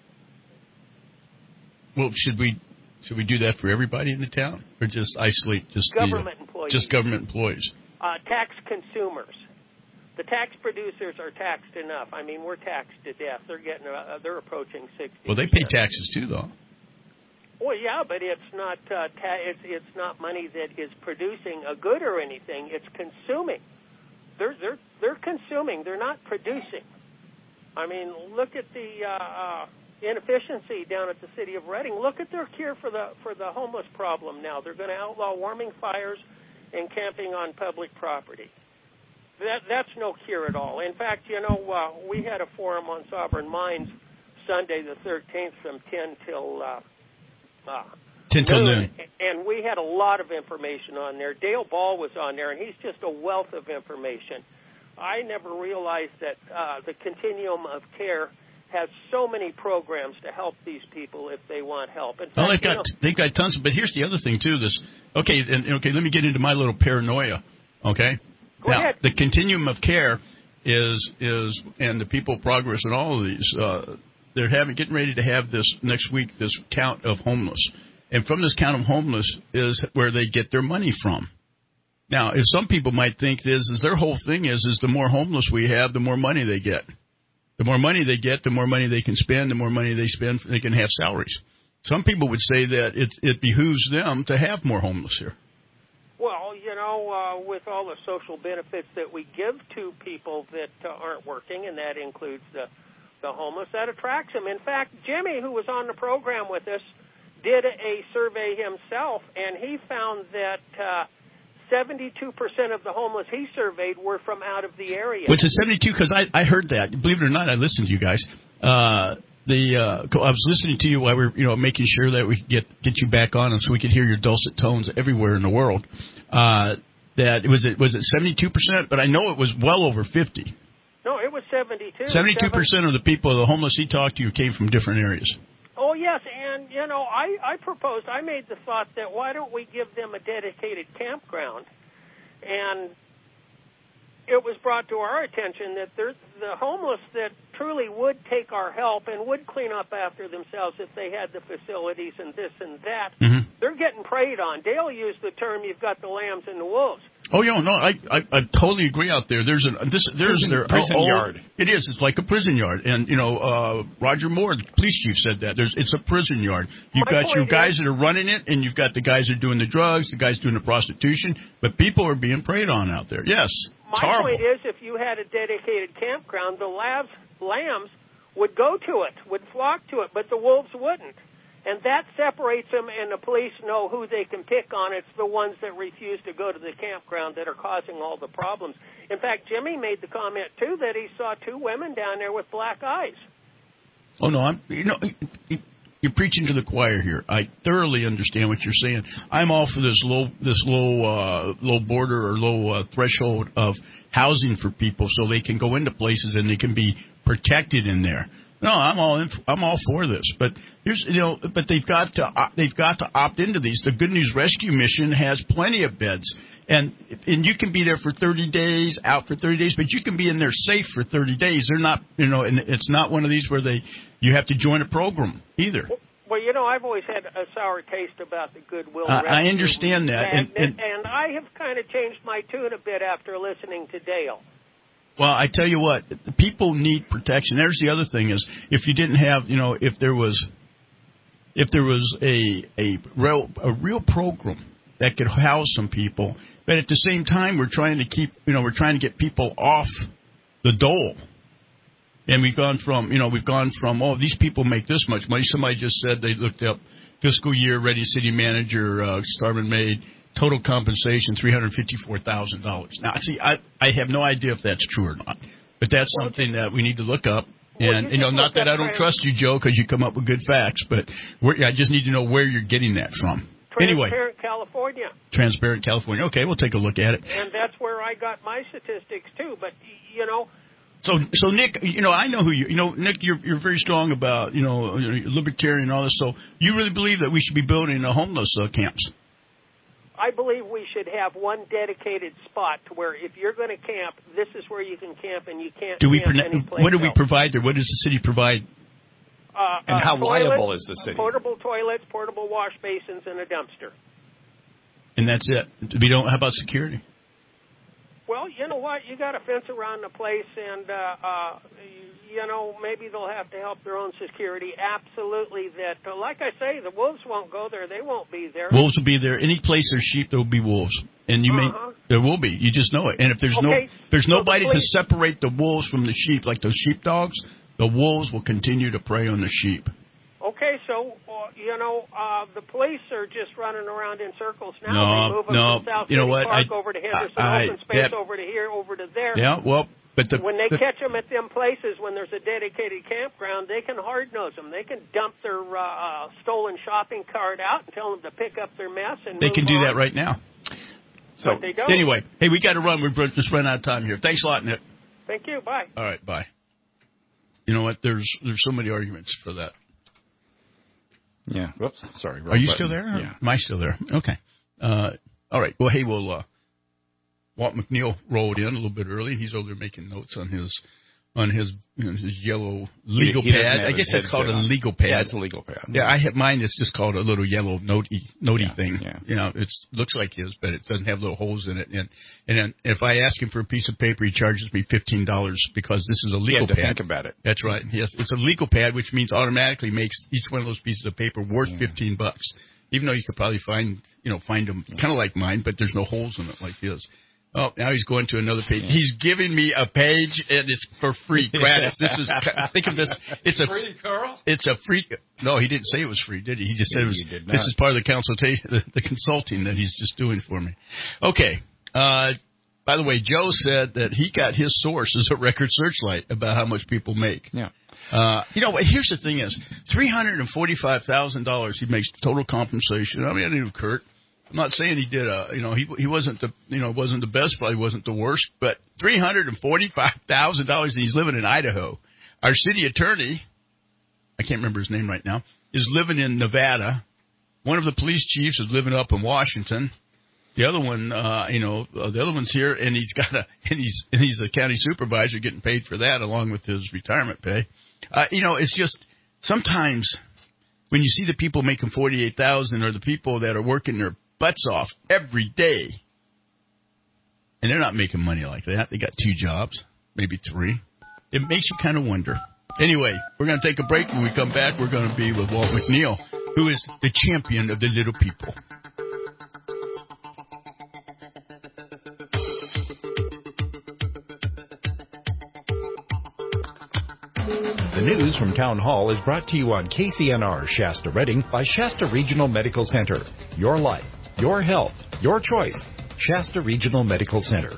Well, should we should we do that for everybody in the town, or just isolate just government the, uh, employees? Just government employees. Uh, tax consumers. The tax producers are taxed enough. I mean, we're taxed to death. They're getting, uh, they're approaching sixty. Well, they pay taxes too, though. Well, yeah, but it's not uh, ta- it's it's not money that is producing a good or anything. It's consuming. They're they're they're consuming. They're not producing. I mean, look at the uh, uh, inefficiency down at the city of Reading. Look at their cure for the for the homeless problem now. They're going to outlaw warming fires and camping on public property. That that's no cure at all. In fact, you know, uh, we had a forum on sovereign mines Sunday the thirteenth from ten till uh, uh, ten till noon, and we had a lot of information on there. Dale Ball was on there, and he's just a wealth of information. I never realized that uh, the continuum of care has so many programs to help these people if they want help. In fact, well, they've got you know, they've got tons. But here's the other thing too. This okay, and okay. Let me get into my little paranoia. Okay. Go now, ahead. The continuum of care is is and the People Progress and all of these. Uh, they're having getting ready to have this next week. This count of homeless, and from this count of homeless is where they get their money from. Now, if some people might think is is their whole thing is is the more homeless we have, the more money they get. The more money they get, the more money they can spend. The more money they spend, they can have salaries. Some people would say that it it behooves them to have more homeless here. Well, you know, uh, with all the social benefits that we give to people that uh, aren't working, and that includes the, the homeless, that attracts them. In fact, Jimmy, who was on the program with us, did a survey himself, and he found that uh, seventy-two percent of the homeless he surveyed were from out of the area. Which is seventy-two, because I, I heard that. Believe it or not, I listened to you guys. Uh, the uh, I was listening to you while we were, you know, making sure that we could get get you back on, and so we could hear your dulcet tones everywhere in the world. Uh, that was it was it seventy-two percent, but I know it was well over fifty. No, it was seventy-two. Seventy-two percent of the people, the homeless he talked to, came from different areas. Oh yes, and you know, I I proposed, I made the thought that why don't we give them a dedicated campground, And it was brought to our attention that there's the homeless that truly would take our help and would clean up after themselves if they had the facilities and this and that, mm-hmm. they're getting preyed on. Dale used the term, you've got the lambs and the wolves. Oh, yeah, no, I, I I totally agree out there. There's a this there's prison, their prison old, yard. It is. It's like a prison yard, and you know, uh, Roger Moore, the police chief, said that. There's it's a prison yard. You've My got your point guys is, that are running it, and you've got the guys that are doing the drugs, the guys doing the prostitution, but people are being preyed on out there. Yes, my it's horrible. point is, if you had a dedicated campground, the labs, lambs would go to it, would flock to it, but the wolves wouldn't. And that separates them, and the police know who they can pick on. It's the ones that refuse to go to the campground that are causing all the problems. In fact, Jimmy made the comment, too, that he saw two women down there with black eyes. Oh, no, I'm, you know, you're preaching to the choir here. I thoroughly understand what you're saying. I'm all for this low, this low, uh, low border or low uh, threshold of housing for people so they can go into places and they can be protected in there. No, I'm all in, I'm all for this, but here's you know, but they've got to uh, they've got to opt into these. The Good News Rescue Mission has plenty of beds, and and you can be there for thirty days, out for thirty days, but you can be in there safe for thirty days. They're not, you know, and it's not one of these where they you have to join a program either. Well, well you know, I've always had a sour taste about the Goodwill. Uh, I understand that, and, and, and, and I have kind of changed my tune a bit after listening to Dale. Well, I tell you what, people need protection. There's the other thing is, if you didn't have, you know, if there was, if there was a a real a real program that could house some people, but at the same time we're trying to keep, you know, we're trying to get people off the dole, and we've gone from, you know, we've gone from, oh, these people make this much money. Somebody just said they looked up fiscal year, Ready City manager, uh, Starman Maid. Total compensation, three hundred fifty-four thousand dollars. Now, see, I, I have no idea if that's true or not, but that's something that we need to look up. Well, and, you you know, not that I don't trans- trust you, Joe, because you come up with good facts, but we're, I just need to know where you're getting that from. Anyway. Transparent California. Transparent California. Okay, we'll take a look at it. And that's where I got my statistics, too. But, you know... So, so Nick, you know, I know who you, you know, Nick, you're, you're very strong about, you know, libertarian and all this, so you really believe that we should be building uh, homeless uh, camps? I believe we should have one dedicated spot to where if you're going to camp, this is where you can camp, and you can't do we camp pre- anyplace What do we else. provide there? What does the city provide? Uh, and uh, how toilets, liable is the city? Portable toilets, portable wash basins, and a dumpster. And that's it. We don't. How about security? Well, you know what? You got a fence around the place, and uh, uh, you know maybe they'll have to help their own security. Absolutely, that. Uh, like I say, the wolves won't go there. They won't be there. Wolves will be there. Any place there's sheep, there will be wolves, and you uh-huh. may there will be. You just know it. And if there's okay. no there's so nobody the to police, separate the wolves from the sheep, like those sheepdogs, the wolves will continue to prey on the sheep. Okay, so, uh, you know, uh, the police are just running around in circles now. No, they move them no, from South you know City what? Park I, over to Henderson, I, open space that, over to here, over to there. Yeah, well, but the, when they the, catch them at them places, when there's a dedicated campground, they can hard-nose them. They can dump their uh, uh, stolen shopping cart out and tell them to pick up their mess and They move can do on. that right now. So, but they don't. Anyway, hey, we got to run. We've just run out of time here. Thanks a lot, Nick. Thank you. Bye. All right, bye. You know what? There's there's so many arguments for that. Yeah. Whoops. Sorry. Are you button. still there? Yeah. Am I still there? Okay. Uh, all right. Well, hey, we'll, uh, Walt McNeil rolled in a little bit early. He's over there making notes on his on his you know, his yellow legal he, he pad. I guess that's called a legal pad. Yeah, it's a legal pad. Yeah, I have mine. It's just called a little yellow notey notey yeah, thing. Yeah. You know, it looks like his, but it doesn't have little holes in it. And and then if I ask him for a piece of paper, he charges me fifteen dollars because this is a legal he had to pad. Think about it. That's right. Yes, it's a legal pad, which means automatically makes each one of those pieces of paper worth yeah. fifteen bucks. Even though you could probably find you know find them yeah. kind of like mine, but there's no holes in it like his. Oh, now he's going to another page. Yeah. He's giving me a page, and it's for free, gratis. This is think of this. It's a free, Carl. It's a free. No, he didn't say it was free, did he? He just said it was. This is part of the consultation, the, the consulting that he's just doing for me. Okay. Uh, by the way, Joe said that he got his source as a Record Searchlight about how much people make. Yeah. Uh, you know, here's the thing: is three hundred and forty-five thousand dollars he makes total compensation. I mean, I knew Kurt. I'm not saying he did a, you know, he he wasn't the, you know, wasn't the best, probably wasn't the worst, but three hundred and forty-five thousand dollars, and he's living in Idaho. Our city attorney, I can't remember his name right now, is living in Nevada. One of the police chiefs is living up in Washington. The other one, uh, you know, uh, the other one's here, and he's got a, and he's and he's the county supervisor, getting paid for that along with his retirement pay. Uh, you know, it's just sometimes when you see the people making forty-eight thousand, or the people that are working their butts off every day, and they're not making money like that. They got two jobs, maybe three. It makes you kind of wonder. Anyway, we're going to take a break. When we come back, we're going to be with Walt McNeil, who is the champion of the little people. The news from Town Hall is brought to you on K C N R Shasta Redding by Shasta Regional Medical Center. Your life, your health, your choice. Shasta Regional Medical Center.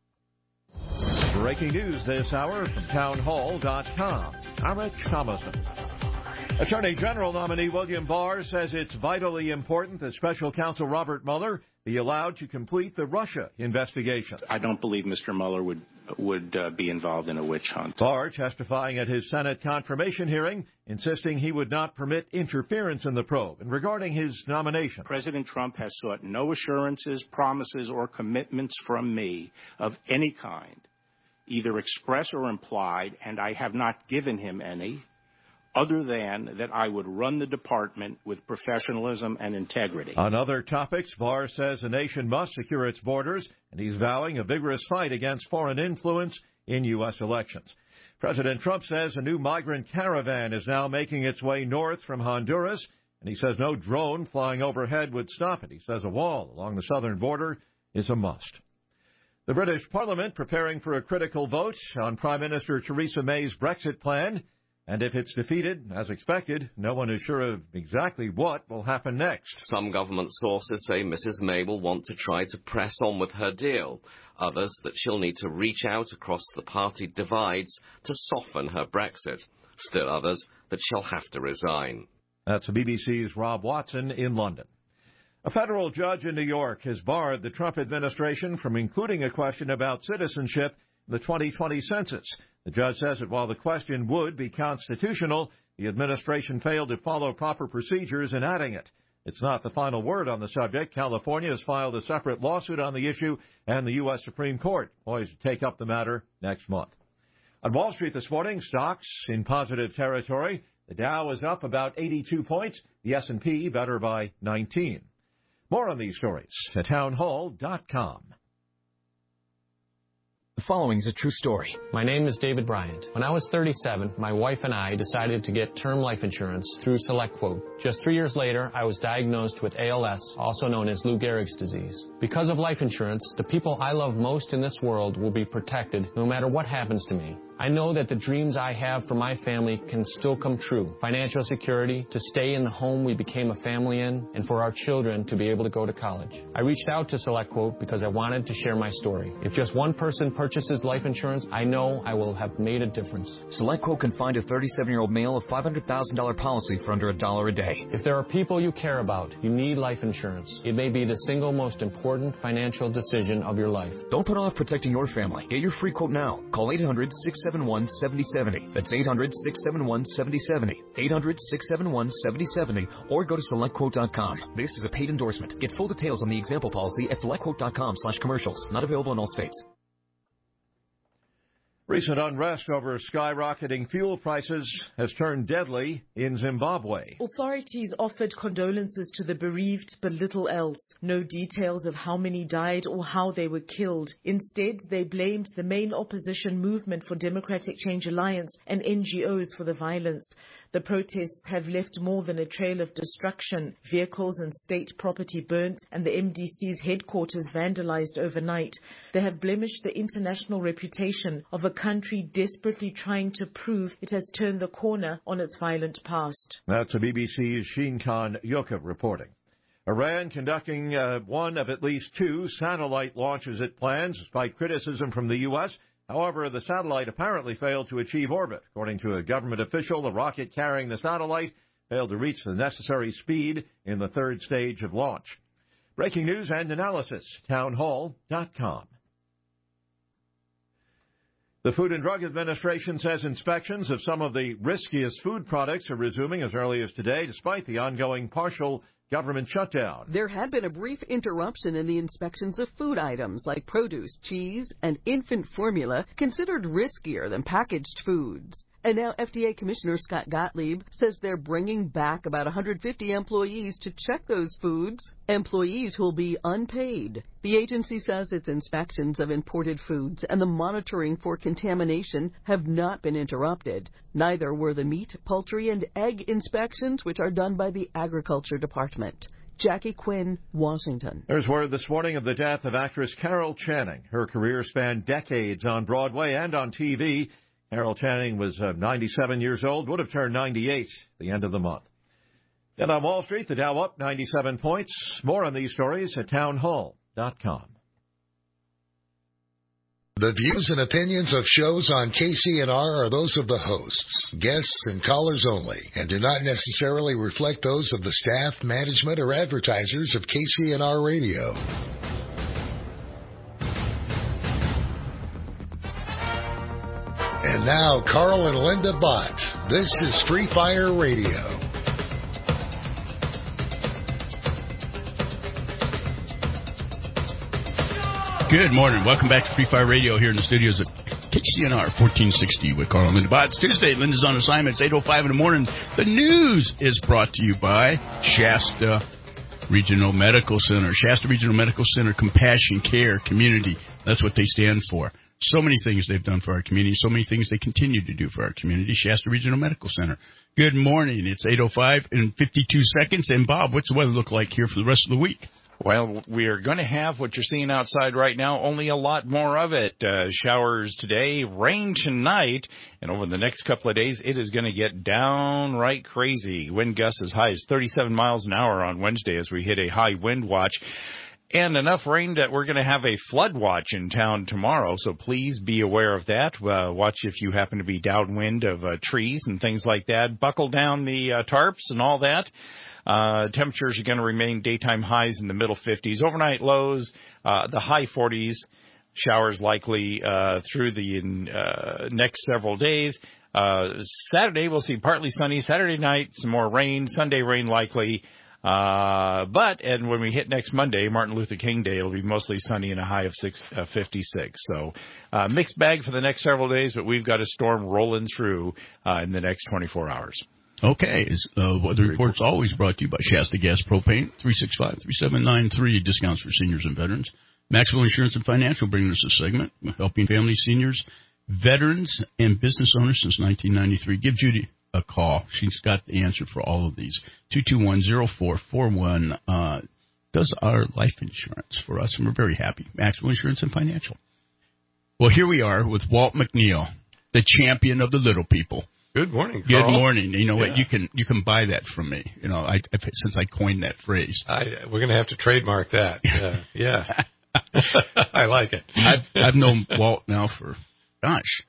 Breaking news this hour from town hall dot com. I'm Rich Thomason. Attorney General nominee William Barr says it's vitally important that Special Counsel Robert Mueller be allowed to complete the Russia investigation. I don't believe Mister Mueller would would uh, be involved in a witch hunt. Barr testifying at his Senate confirmation hearing, insisting he would not permit interference in the probe. And regarding his nomination, President Trump has sought no assurances, promises, or commitments from me of any kind, either express or implied, and I have not given him any, other than that I would run the department with professionalism and integrity. On other topics, Barr says a nation must secure its borders, and he's vowing a vigorous fight against foreign influence in U S elections. President Trump says a new migrant caravan is now making its way north from Honduras, and he says no drone flying overhead would stop it. He says a wall along the southern border is a must. The British Parliament preparing for a critical vote on Prime Minister Theresa May's Brexit plan. And if it's defeated, as expected, no one is sure of exactly what will happen next. Some government sources say Missus May will want to try to press on with her deal. Others that she'll need to reach out across the party divides to soften her Brexit. Still others that she'll have to resign. That's B B C's Rob Watson in London. A federal judge in New York has barred the Trump administration from including a question about citizenship in the twenty twenty census. The judge says that while the question would be constitutional, the administration failed to follow proper procedures in adding it. It's not the final word on the subject. California has filed a separate lawsuit on the issue, and the U S Supreme Court poised to take up the matter next month. On Wall Street this morning, stocks in positive territory. The Dow is up about eighty-two points. The S and P better by nineteen. More on these stories at town hall dot com. The following is a true story. My name is David Bryant. When I was thirty-seven, my wife and I decided to get term life insurance through SelectQuote. Just three years later, I was diagnosed with A L S, also known as Lou Gehrig's disease. Because of life insurance, the people I love most in this world will be protected no matter what happens to me. I know that the dreams I have for my family can still come true. Financial security, to stay in the home we became a family in, and for our children to be able to go to college. I reached out to SelectQuote because I wanted to share my story. If just one person purchases life insurance, I know I will have made a difference. SelectQuote can find a thirty-seven-year-old male a five hundred thousand dollars policy for under a dollar a day. If there are people you care about, you need life insurance. It may be the single most important financial decision of your life. Don't put off protecting your family. Get your free quote now. Call eight hundred, six seven one, seven zero seven zero. That's eight hundred, six seven one, seven zero seven zero. eight hundred, six seven one, seven zero seven zero. Or go to select quote dot com. This is a paid endorsement. Get full details on the example policy at select quote dot com slash commercials. Not available in all states. Recent unrest over skyrocketing fuel prices has turned deadly in Zimbabwe. Authorities offered condolences to the bereaved, but little else. No details of how many died or how they were killed. Instead, they blamed the main opposition movement for Democratic Change Alliance and N G Os for the violence. The protests have left more than a trail of destruction, vehicles and state property burnt, and the M D C's headquarters vandalized overnight. They have blemished the international reputation of a country desperately trying to prove it has turned the corner on its violent past. That's a B B C's Shinkan Yuka reporting. Iran conducting uh, one of at least two satellite launches it plans, despite criticism from the U S However, the satellite apparently failed to achieve orbit. According to a government official, the rocket carrying the satellite failed to reach the necessary speed in the third stage of launch. Breaking news and analysis, town hall dot com. The Food and Drug Administration says inspections of some of the riskiest food products are resuming as early as today, despite the ongoing partial government shutdown. There had been a brief interruption in the inspections of food items like produce, cheese, and infant formula, considered riskier than packaged foods. And now F D A Commissioner Scott Gottlieb says they're bringing back about one hundred fifty employees to check those foods, employees who will be unpaid. The agency says its inspections of imported foods and the monitoring for contamination have not been interrupted. Neither were the meat, poultry, and egg inspections, which are done by the Agriculture Department. Jackie Quinn, Washington. There's word this morning of the death of actress Carol Channing. Her career spanned decades on Broadway and on T V. Carol Channing was uh, ninety-seven years old, would have turned ninety-eight at the end of the month. And on Wall Street, the Dow up ninety-seven points. More on these stories at townhall dot com. The views and opinions of shows on K C N R are those of the hosts, guests, and callers only, and do not necessarily reflect those of the staff, management, or advertisers of K C N R Radio. And now, Carl and Linda Bott. This is Free Fire Radio. Good morning. Welcome back to Free Fire Radio here in the studios at K C N R fourteen sixty with Carl and Linda Bott. It's Tuesday. Linda's on assignment. It's eight oh five in the morning. The news is brought to you by Shasta Regional Medical Center. Shasta Regional Medical Center, Compassion Care Community. That's what they stand for. So many things they've done for our community, so many things they continue to do for our community. Shasta Regional Medical Center. Good morning. It's eight oh five in fifty-two seconds. And, Bob, what's the weather look like here for the rest of the week? Well, we are going to have what you're seeing outside right now, only a lot more of it. Uh, showers today, rain tonight, and over the next couple of days, it is going to get downright crazy. Wind gusts as high as thirty-seven miles an hour on Wednesday as we hit a high wind watch. And enough rain that we're going to have a flood watch in town tomorrow, so please be aware of that. Uh, watch if you happen to be downwind of uh, trees and things like that. Buckle down the uh, tarps and all that. Uh, temperatures are going to remain daytime highs in the middle fifties. Overnight lows, uh, the high forties. Showers likely uh, through the uh, next several days. Uh, Saturday, we'll see partly sunny. Saturday night, some more rain. Sunday, rain likely. Uh, but, and when we hit next Monday, Martin Luther King Day, it'll be mostly sunny and a high of six, uh, fifty-six. So, uh, mixed bag for the next several days, but we've got a storm rolling through, uh, in the next twenty-four hours. Okay. Uh, weather report's always brought to you by Shasta Gas Propane, three six five, three seven nine three, discounts for seniors and veterans. Maxwell Insurance and Financial bringing us this segment, helping families, seniors, veterans, and business owners since nineteen ninety-three. Give Judy a call. She's got the answer for all of these. two two one, zero four four one uh, does our life insurance for us, and we're very happy. Maxwell Insurance and Financial. Well, here we are with Walt McNeil, the champion of the little people. Good morning, Carl. Good morning. You know yeah. what? You can you can buy that from me. You know, I, I since I coined that phrase. I, we're going to have to trademark that. Uh, yeah, I like it. I've I've known Walt now for, gosh,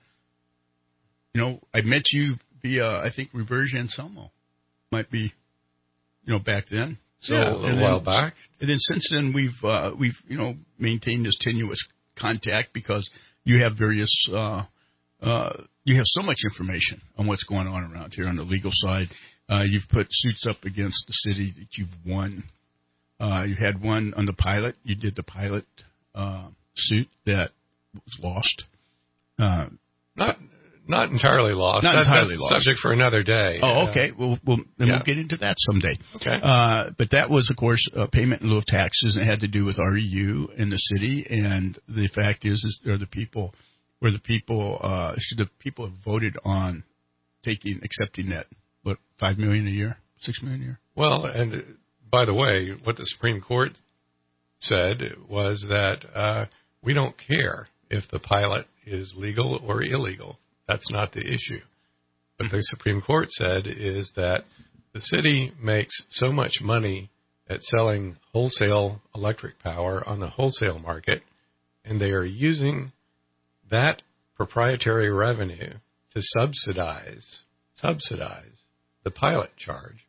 you know, I met you via I think Reverge Anselmo, might be, you know, back then. So yeah, a little then, while back. And then since then we've uh, we've you know maintained this tenuous contact because you have various. Uh, uh, You have so much information on what's going on around here on the legal side. Uh, you've put suits up against the city that you've won. Uh, you had one on the pilot. You did the pilot uh, suit that was lost. Uh, not not entirely lost. Not that, entirely that's lost. Subject for another day. Oh, okay. Uh, well, we'll then yeah. we'll get into that someday. Okay. Uh, but that was, of course, uh, payment in lieu of taxes, and it had to do with R E U and the city. And the fact is, is are the people. Where the people, uh, should the people have voted on taking, accepting that, what, five million a year, six million a year? Well, and uh, by the way, what the Supreme Court said was that uh, we don't care if the pilot is legal or illegal. That's not the issue. What the Supreme Court said is that the city makes so much money at selling wholesale electric power on the wholesale market, and they are using that proprietary revenue to subsidize subsidize the pilot charge,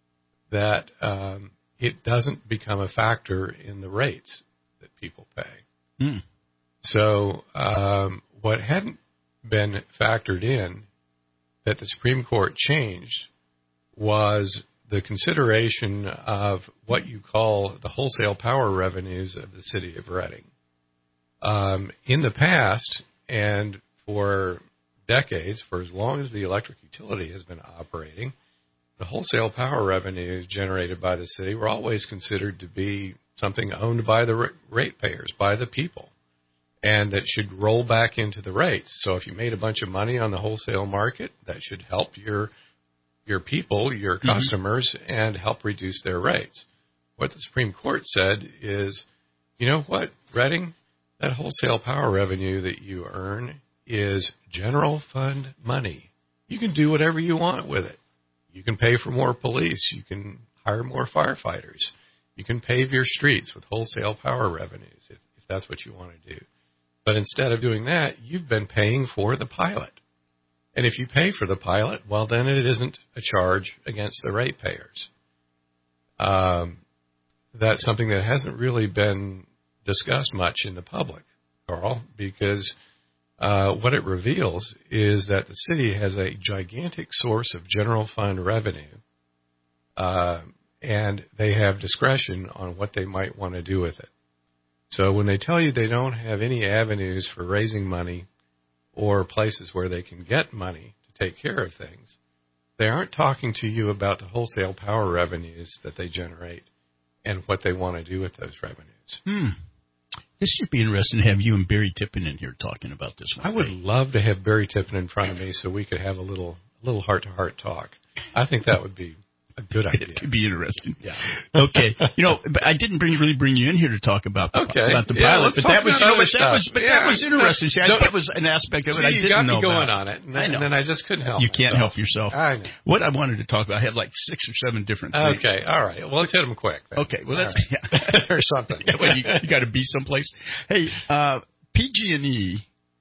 that um, it doesn't become a factor in the rates that people pay. Mm. So um, what hadn't been factored in that the Supreme Court changed was the consideration of what you call the wholesale power revenues of the city of Reading. Um, in the past, and for decades, for as long as the electric utility has been operating, the wholesale power revenues generated by the city were always considered to be something owned by the ratepayers, by the people, and that should roll back into the rates. So if you made a bunch of money on the wholesale market, that should help your your people, your Mm-hmm. customers, and help reduce their rates. What the Supreme Court said is, you know what, Reading, that wholesale power revenue that you earn is general fund money. You can do whatever you want with it. You can pay for more police. You can hire more firefighters. You can pave your streets with wholesale power revenues if, if that's what you want to do. But instead of doing that, you've been paying for the pilot. And if you pay for the pilot, well, then it isn't a charge against the ratepayers. Um, that's something that hasn't really been discussed much in the public, Carl, because uh, what it reveals is that the city has a gigantic source of general fund revenue, uh, and they have discretion on what they might want to do with it. So when they tell you they don't have any avenues for raising money or places where they can get money to take care of things, they aren't talking to you about the wholesale power revenues that they generate and what they want to do with those revenues. Hmm. This should be interesting to have you and Barry Tippin in here talking about this one. I would love to have Barry Tippin in front of me so we could have a little a little heart-to-heart talk. I think that would be a good idea. It could be interesting. Yeah. Okay. You know, but I didn't bring, really bring you in here to talk about the, okay. about the yeah, pilot, but that was, you know, but that was, but yeah. that was interesting. See, I, that was an aspect of it I you didn't got know me going about. on it, and, I know. and then I just couldn't help You myself. can't help yourself. I know. What I wanted to talk about, I had like six or seven different things. Okay, all right. Well, let's hit them quick. Then. Okay, well, that's right. yeah. or something. Yeah, well, you, you got to be someplace. Hey, uh, P G and E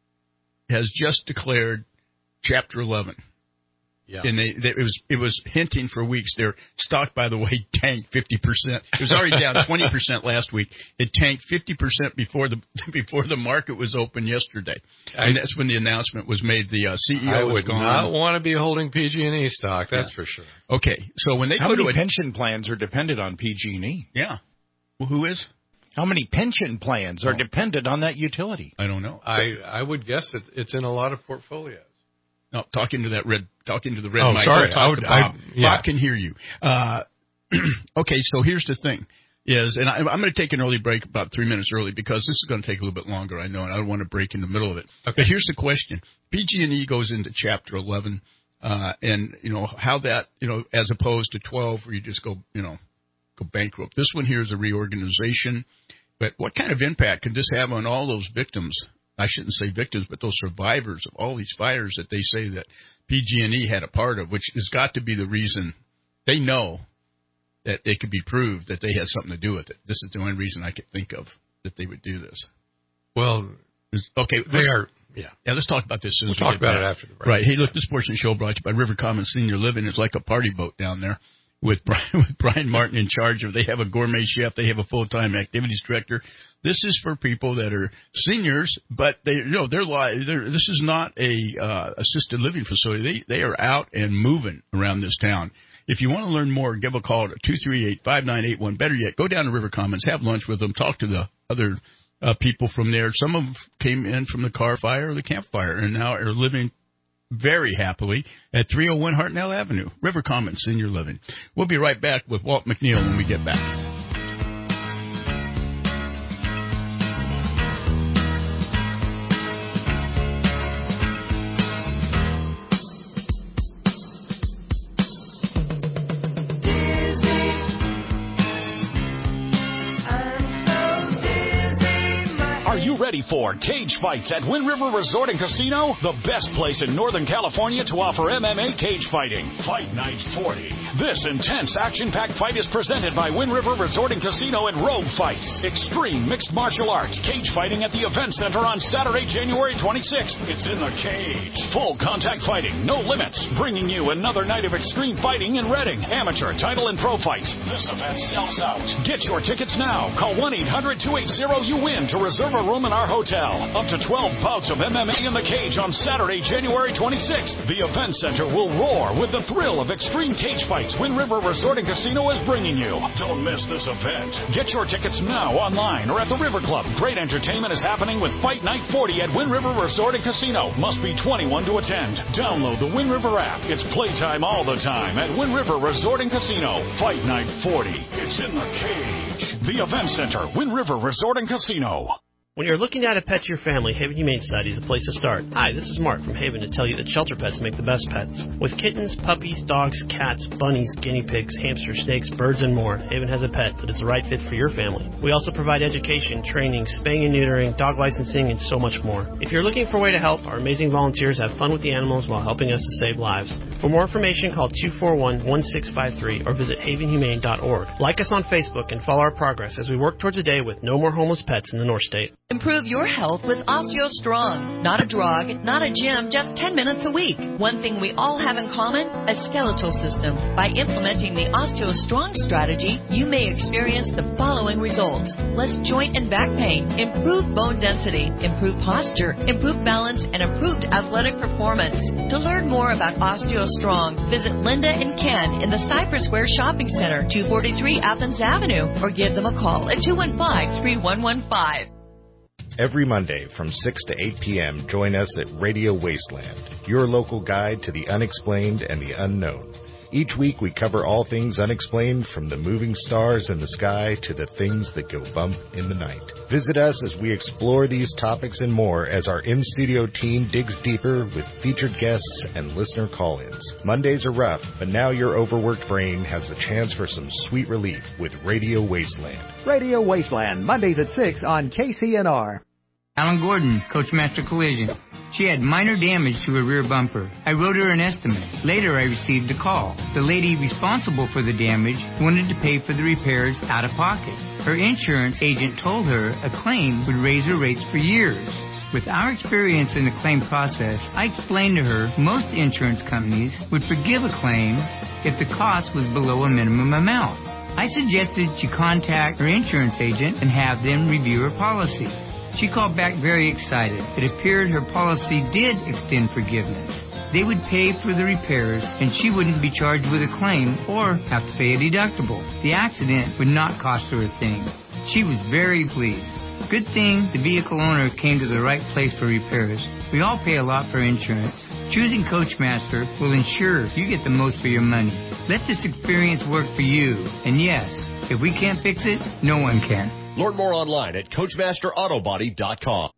has just declared Chapter eleven. Yeah. And they, they, it was it was hinting for weeks. Their stock, by the way, tanked fifty percent. It was already down twenty percent last week. It tanked fifty percent before the before the market was open yesterday. I, and that's when the announcement was made. The uh, C E O I was would gone. not want to be holding P G and E stock. That's yeah. for sure. Okay, so when they how go many to a, pension plans are dependent on P G and E? Yeah, well, who is? How many pension plans are oh. dependent on that utility? I don't know. I I would guess that it's in a lot of portfolios. No, talking to that red, talking to the red oh, mic. sorry. Talk I would, to Bob. I, yeah. Bob can hear you. Uh, okay, so here's the thing is, and I, I'm going to take an early break about three minutes early because this is going to take a little bit longer, I know, and I don't want to break in the middle of it. Okay. But here's the question. P G and E goes into Chapter eleven, uh, and, you know, how that, you know, as opposed to twelve where you just go, you know, go bankrupt. This one here is a reorganization. But what kind of impact could this have on all those victims? I shouldn't say victims, but those survivors of all these fires that they say that P G and E had a part of, which has got to be the reason they know that it could be proved that they had something to do with it. This is the only reason I could think of that they would do this. Well, okay, they are. Yeah, yeah. Let's talk about this. As we'll we talk about back. it after the break. Right. Hey, look, this portion of the show brought to you by River Commons Senior Living. It's like a party boat down there. With Brian, with Brian Martin in charge of, they have a gourmet chef, they have a full-time activities director. This is for people that are seniors, but they, you know, they're, they're this is not a uh, assisted living facility. They they are out and moving around this town. If you want to learn more, give a call to two three eight, five nine eight one. Better yet, go down to River Commons, have lunch with them, talk to the other uh, people from there. Some of them came in from the car fire or the campfire and now are living very happily at three oh one Hartnell Avenue, River Commons Senior Living. We'll be right back with Walt McNeil when we get back. Ready for cage fights at Wind River Resort and Casino? The best place in Northern California to offer M M A cage fighting. Fight Night forty. This intense action-packed fight is presented by Wind River Resort and Casino and Rogue Fights. Extreme mixed martial arts cage fighting at the Event Center on Saturday, January twenty-sixth. It's in the cage. Full contact fighting, no limits. Bringing you another night of extreme fighting in Reading. Amateur, title, and pro fights. This event sells out. Get your tickets now. Call one eight hundred two eight zero U W I N to reserve a room and R Hotel. Up to twelve bouts of M M A in the cage on Saturday, January twenty-sixth. The event center will roar with the thrill of extreme cage fights Wind River Resort and Casino is bringing you. Don't miss this event. Get your tickets now online or at the River Club. Great entertainment is happening with Fight Night forty at Wind River Resort and Casino. Must be twenty-one to attend. Download the Wind River app. It's playtime all the time at Wind River Resort and Casino. Fight Night forty. It's in the cage. The Event Center, Wind River Resort and Casino. When you're looking to add a pet to your family, Haven Humane Society is the place to start. Hi, this is Mark from Haven to tell you that shelter pets make the best pets. With kittens, puppies, dogs, cats, bunnies, guinea pigs, hamsters, snakes, birds, and more, Haven has a pet that is the right fit for your family. We also provide education, training, spaying and neutering, dog licensing, and so much more. If you're looking for a way to help, our amazing volunteers have fun with the animals while helping us to save lives. For more information, call two four one, one six five three or visit haven humane dot org. Like us on Facebook and follow our progress as we work towards a day with no more homeless pets in the North State. Improve your health with OsteoStrong. Not a drug, not a gym, just ten minutes a week. One thing we all have in common, a skeletal system. By implementing the OsteoStrong strategy, you may experience the following results. Less joint and back pain, improved bone density, improved posture, improved balance, and improved athletic performance. To learn more about OsteoStrong, visit Linda and Ken in the Cypress Square Shopping Center, two forty-three Athens Avenue, or give them a call at two one five, three one one five. Every Monday from six to eight p.m., join us at Radio Wasteland, your local guide to the unexplained and the unknown. Each week we cover all things unexplained, from the moving stars in the sky to the things that go bump in the night. Visit us as we explore these topics and more as our in-studio team digs deeper with featured guests and listener call-ins. Mondays are rough, but now your overworked brain has the chance for some sweet relief with Radio Wasteland. Radio Wasteland, Mondays at six on K C N R. Alan Gordon, Coachmaster Collision. She had minor damage to her rear bumper. I wrote her an estimate. Later, I received a call. The lady responsible for the damage wanted to pay for the repairs out of pocket. Her insurance agent told her a claim would raise her rates for years. With our experience in the claim process, I explained to her most insurance companies would forgive a claim if the cost was below a minimum amount. I suggested she contact her insurance agent and have them review her policy. She called back very excited. It appeared her policy did extend forgiveness. They would pay for the repairs, and she wouldn't be charged with a claim or have to pay a deductible. The accident would not cost her a thing. She was very pleased. Good thing the vehicle owner came to the right place for repairs. We all pay a lot for insurance. Choosing Coachmaster will ensure you get the most for your money. Let this experience work for you. And yes, if we can't fix it, no one can. Learn more online at coachmaster auto body dot com.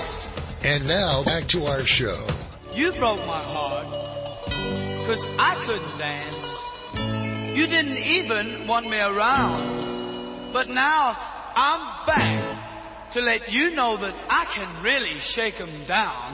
And now, back to our show. You broke my heart, because I couldn't dance. You didn't even want me around. But now, I'm back to let you know that I can really shake 'em down.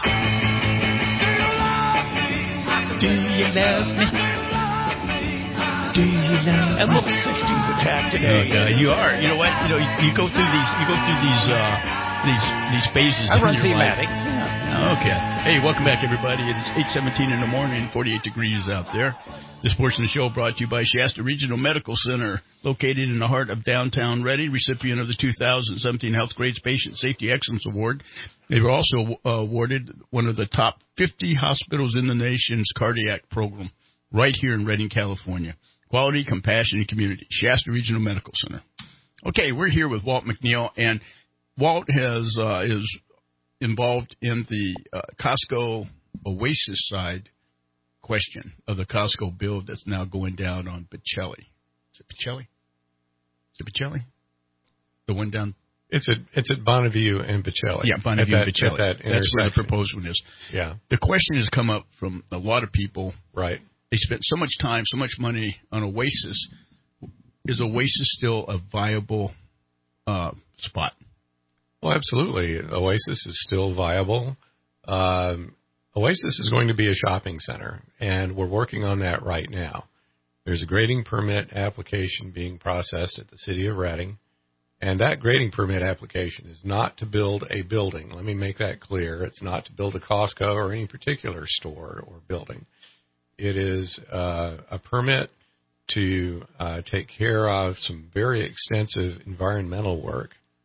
Do you love me? Do you love a little sixties attack today? Oh, you are. You know what? You know, you go through these. You go through these. Uh, these these phases. I run in your thematics. life. Yeah. Okay. Hey, welcome back, everybody. It's eight seventeen in the morning, forty-eight degrees out there. This portion of the show brought to you by Shasta Regional Medical Center, located in the heart of downtown Reading, recipient of the two thousand seventeen Health Grades Patient Safety Excellence Award. They were also uh, awarded one of the top fifty hospitals in the nation's cardiac program, right here in Reading, California. Quality, compassion, and community. Shasta Regional Medical Center. Okay, we're here with Walt McNeil, and Walt has uh, is involved in the uh, Costco Oasis side question of the Costco bill that's now going down on Pacelli. Is it Pacelli? Is it Pacelli? The one down. It's at it's at Bonneview and Pacelli. Yeah, Bonneview and Pacelli. That that's where the proposed one is. Yeah. The question has come up from a lot of people. Right. They spent so much time, so much money on Oasis. Is Oasis still a viable uh, spot? Well, absolutely. Oasis is still viable. Um, Oasis is going to be a shopping center, and we're working on that right now. There's a grading permit application being processed at the City of Reading, and that grading permit application is not to build a building. Let me make that clear. It's not to build a Costco or any particular store or building. It is uh, a permit to uh, take care of some very extensive environmental work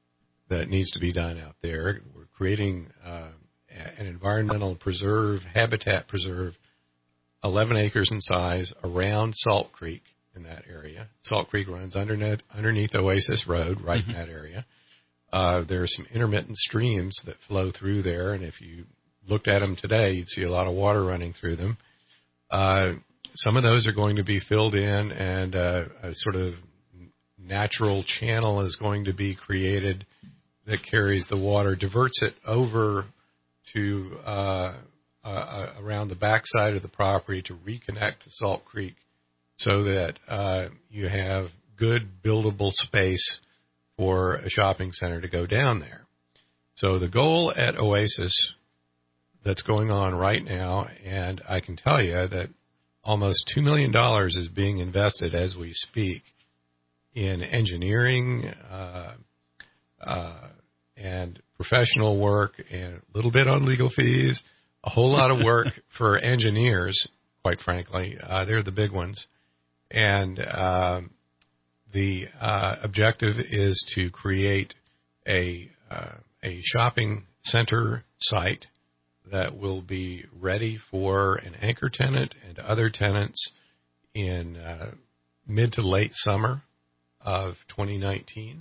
that needs to be done out there. We're creating uh, an environmental preserve, habitat preserve, eleven acres in size around Salt Creek in that area. Salt Creek runs underneath, underneath Oasis Road, right mm-hmm. in that area. Uh, there are some intermittent streams that flow through there, and if you looked at them today, you'd see a lot of water running through them. Uh, some of those are going to be filled in, and uh, a sort of natural channel is going to be created that carries the water, diverts it over to uh, uh, around the backside of the property to reconnect to Salt Creek, so that uh, you have good buildable space for a shopping center to go down there. So the goal at Oasis that's going on right now, and I can tell you that almost two million dollars is being invested as we speak in engineering uh, uh, and professional work, and a little bit on legal fees, a whole lot of work for engineers, quite frankly. Uh, they're the big ones. And um, the uh, objective is to create a uh, a shopping center site that will be ready for an anchor tenant and other tenants in uh, mid to late summer of twenty nineteen.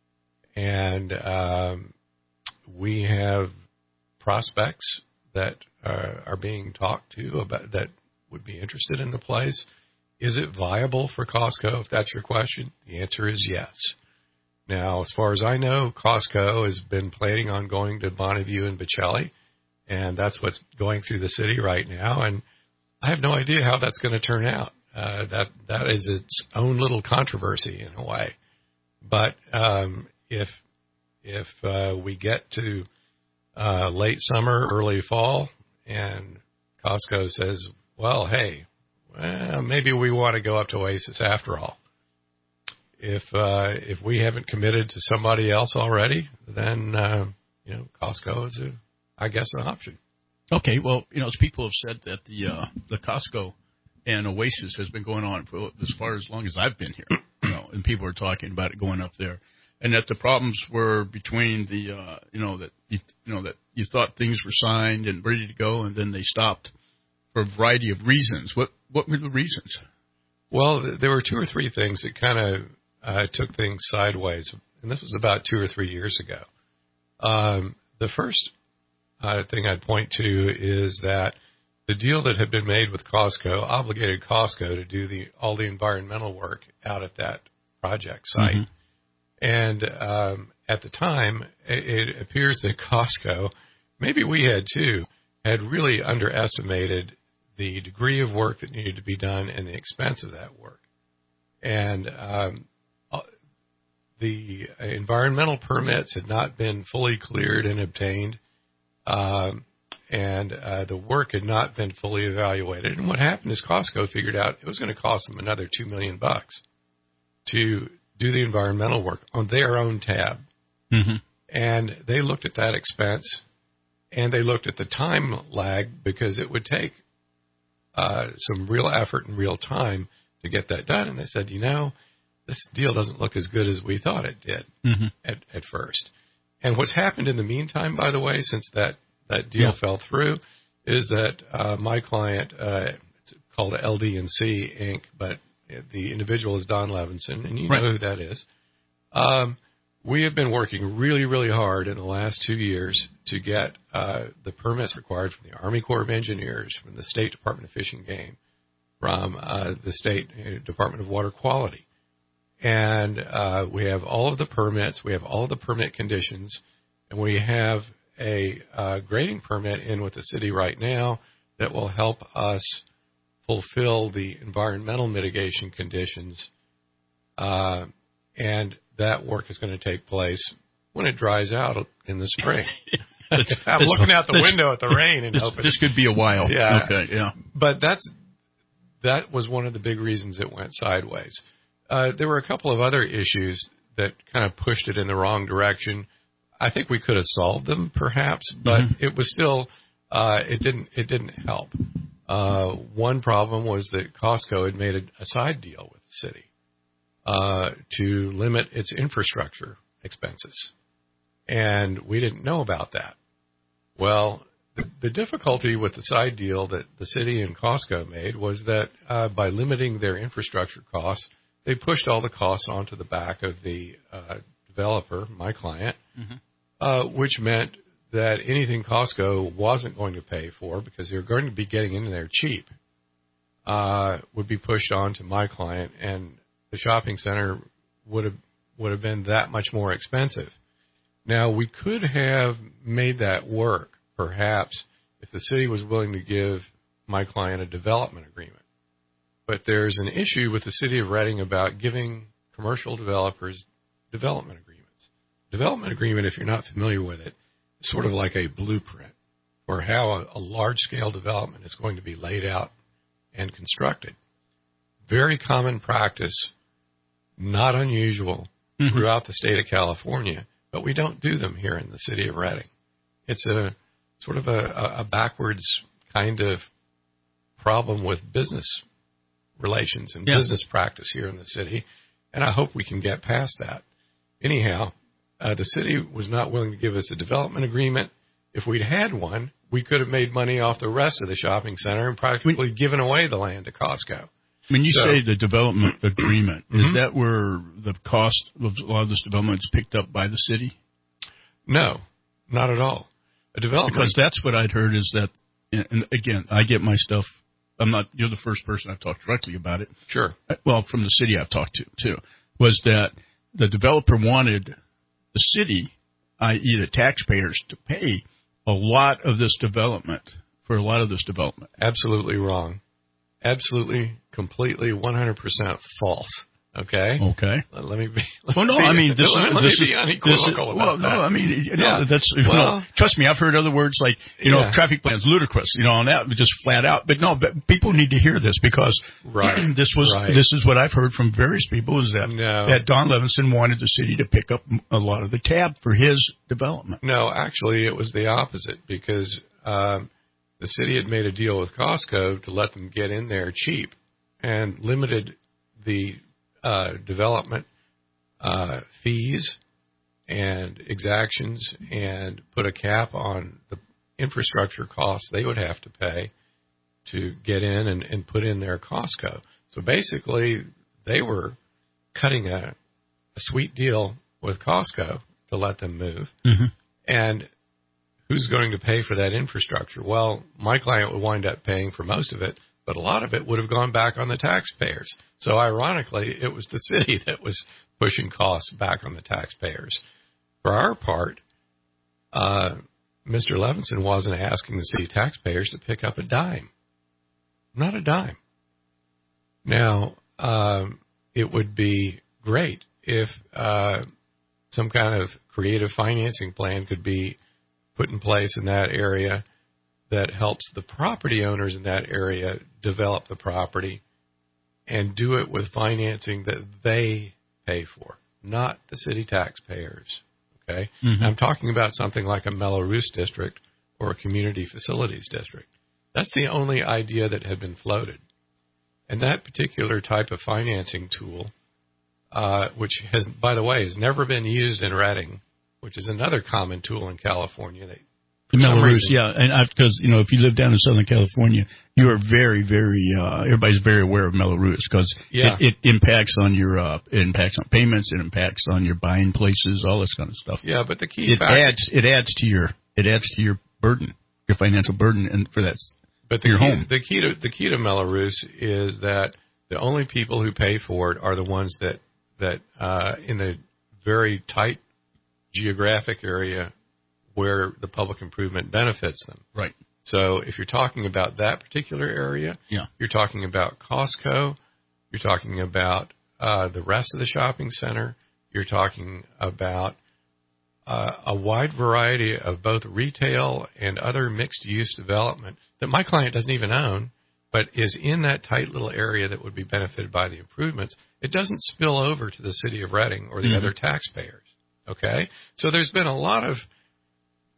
And um, we have prospects that uh, are being talked to about that would be interested in the place. Is it viable for Costco, if that's your question? The answer is yes. Now, as far as I know, Costco has been planning on going to Bonneview and Bocelli, and that's what's going through the city right now. And I have no idea how that's going to turn out. Uh, that that is its own little controversy in a way. But um, if if uh, we get to uh, late summer, early fall, and Costco says, well, hey, well, maybe we want to go up to Oasis after all. If uh, if we haven't committed to somebody else already, then uh, you know Costco is, a, I guess, an option. Okay, well, you know, as people have said that the uh, the Costco and Oasis has been going on for as far as long as I've been here, you know, and people are talking about it going up there, and that the problems were between the uh, you know that you, you know that you thought things were signed and ready to go, and then they stopped for a variety of reasons. What what were the reasons? Well, there were two or three things that kind of uh, took things sideways, and this was about two or three years ago. Um, the first uh, thing I'd point to is that the deal that had been made with Costco obligated Costco to do the all the environmental work out at that project site. Mm-hmm. And um, at the time, it, it appears that Costco, maybe we had too, had really underestimated the degree of work that needed to be done and the expense of that work. And um, the environmental permits had not been fully cleared and obtained, um, and uh, the work had not been fully evaluated. And what happened is Costco figured out it was going to cost them another two million bucks to do the environmental work on their own tab. Mm-hmm. And they looked at that expense, and they looked at the time lag, because it would take uh, some real effort and real time to get that done. And they said, you know, this deal doesn't look as good as we thought it did mm-hmm. at, at first. And what's happened in the meantime, by the way, since that, that deal yeah. fell through, is that uh, my client, uh, it's called L D and C Incorporated, but the individual is Don Levinson, and you right. know who that is. Um, we have been working really, really hard in the last two years to get uh, the permits required from the Army Corps of Engineers, from the State Department of Fish and Game, from uh, the State Department of Water Quality. And uh, we have all of the permits, we have all of the permit conditions, and we have a uh, grading permit in with the city right now that will help us fulfill the environmental mitigation conditions, uh, and that work is going to take place when it dries out in the spring. I'm looking out the window at the rain and this, hoping. This could be a while. Yeah. Okay, yeah. But that's that was one of the big reasons it went sideways. Uh, there were a couple of other issues that kind of pushed it in the wrong direction. I think we could have solved them, perhaps, but mm-hmm. it was still uh, it didn't it didn't help. Uh, one problem was that Costco had made a, a side deal with the city uh, to limit its infrastructure expenses. and we didn't know about that. Well, the, the difficulty with the side deal that the city and Costco made was that uh, by limiting their infrastructure costs, they pushed all the costs onto the back of the uh, developer, my client, mm-hmm. uh, which meant that anything Costco wasn't going to pay for, because they were going to be getting in there cheap, uh, would be pushed on to my client, and the shopping center would have would have been that much more expensive. Now, we could have made that work, perhaps, if the city was willing to give my client a development agreement. But there's an issue with the city of Reading about giving commercial developers development agreements. Development agreement, if you're not familiar with it, is sort of like a blueprint for how a, a large-scale development is going to be laid out and constructed. Very common practice, not unusual mm-hmm. throughout the state of California, but we don't do them here in the city of Reading. It's a sort of a, a backwards kind of problem with business relations and yeah. business practice here in the city, and I hope we can get past that. Anyhow, uh, the city was not willing to give us a development agreement. If we'd had one, we could have made money off the rest of the shopping center and practically when, given away the land to Costco. When you so, say the development agreement, mm-hmm. is that where the cost of a lot of this development is picked up by the city? No, not at all. A development, because that's what I'd heard is that, and again, I get my stuff. I'm not, you're the first person I've talked directly about it. Sure. Well, from the city I've talked to, too, was that the developer wanted the city, that is the taxpayers, to pay a lot of this development, for a lot of this development. Absolutely wrong. Absolutely, completely, one hundred percent false. Okay. Okay. Let, let me be. Let well, no, be, I mean this let, is let this me be is, unequivocal is, about well, that. no, I mean, you know, yeah. that's you well, know, trust me, I've heard other words like you know, yeah. traffic plans, ludicrous, you know, on that just flat out. But no, but people need to hear this because right. this was right. this is what I've heard from various people is that no. that Don Levinson wanted the city to pick up a lot of the tab for his development. No, actually, it was the opposite because um, the city had made a deal with Costco to let them get in there cheap and limited the uh, development uh, fees and exactions and put a cap on the infrastructure costs they would have to pay to get in and, and put in their Costco. So basically, they were cutting a, a sweet deal with Costco to let them move. Mm-hmm. And who's going to pay for that infrastructure? Well, my client would wind up paying for most of it, but a lot of it would have gone back on the taxpayers. So ironically, it was the city that was pushing costs back on the taxpayers. For our part, uh, Mister Levinson wasn't asking the city taxpayers to pick up a dime. Not a dime. Now, um, it would be great if uh, some kind of creative financing plan could be put in place in that area that helps the property owners in that area develop the property and do it with financing that they pay for, not the city taxpayers. Okay? Mm-hmm. I'm talking about something like a Mello-Roos district or a community facilities district. That's the only idea that had been floated. And that particular type of financing tool, uh, which has, by the way, has never been used in Reading, which is another common tool in California. They, Mello-Roos, yeah, and because you know, if you live down in Southern California, you are very, very. Uh, everybody's very aware of Mello-Roos because yeah. it, it impacts on your, uh, it impacts on payments, it impacts on your buying places, all this kind of stuff. Yeah, but the key it fact, adds, it adds to your, it adds to your burden, your financial burden, and for that, but the your key, home. The key to the key to Mello-Roos is that the only people who pay for it are the ones that that uh, in a very tight geographic area where the public improvement benefits them. Right. So if you're talking about that particular area, yeah. you're talking about Costco, you're talking about uh, the rest of the shopping center, you're talking about uh, a wide variety of both retail and other mixed-use development that my client doesn't even own, but is in that tight little area that would be benefited by the improvements. It doesn't spill over to the city of Reading or the mm-hmm. other taxpayers. Okay? So there's been a lot of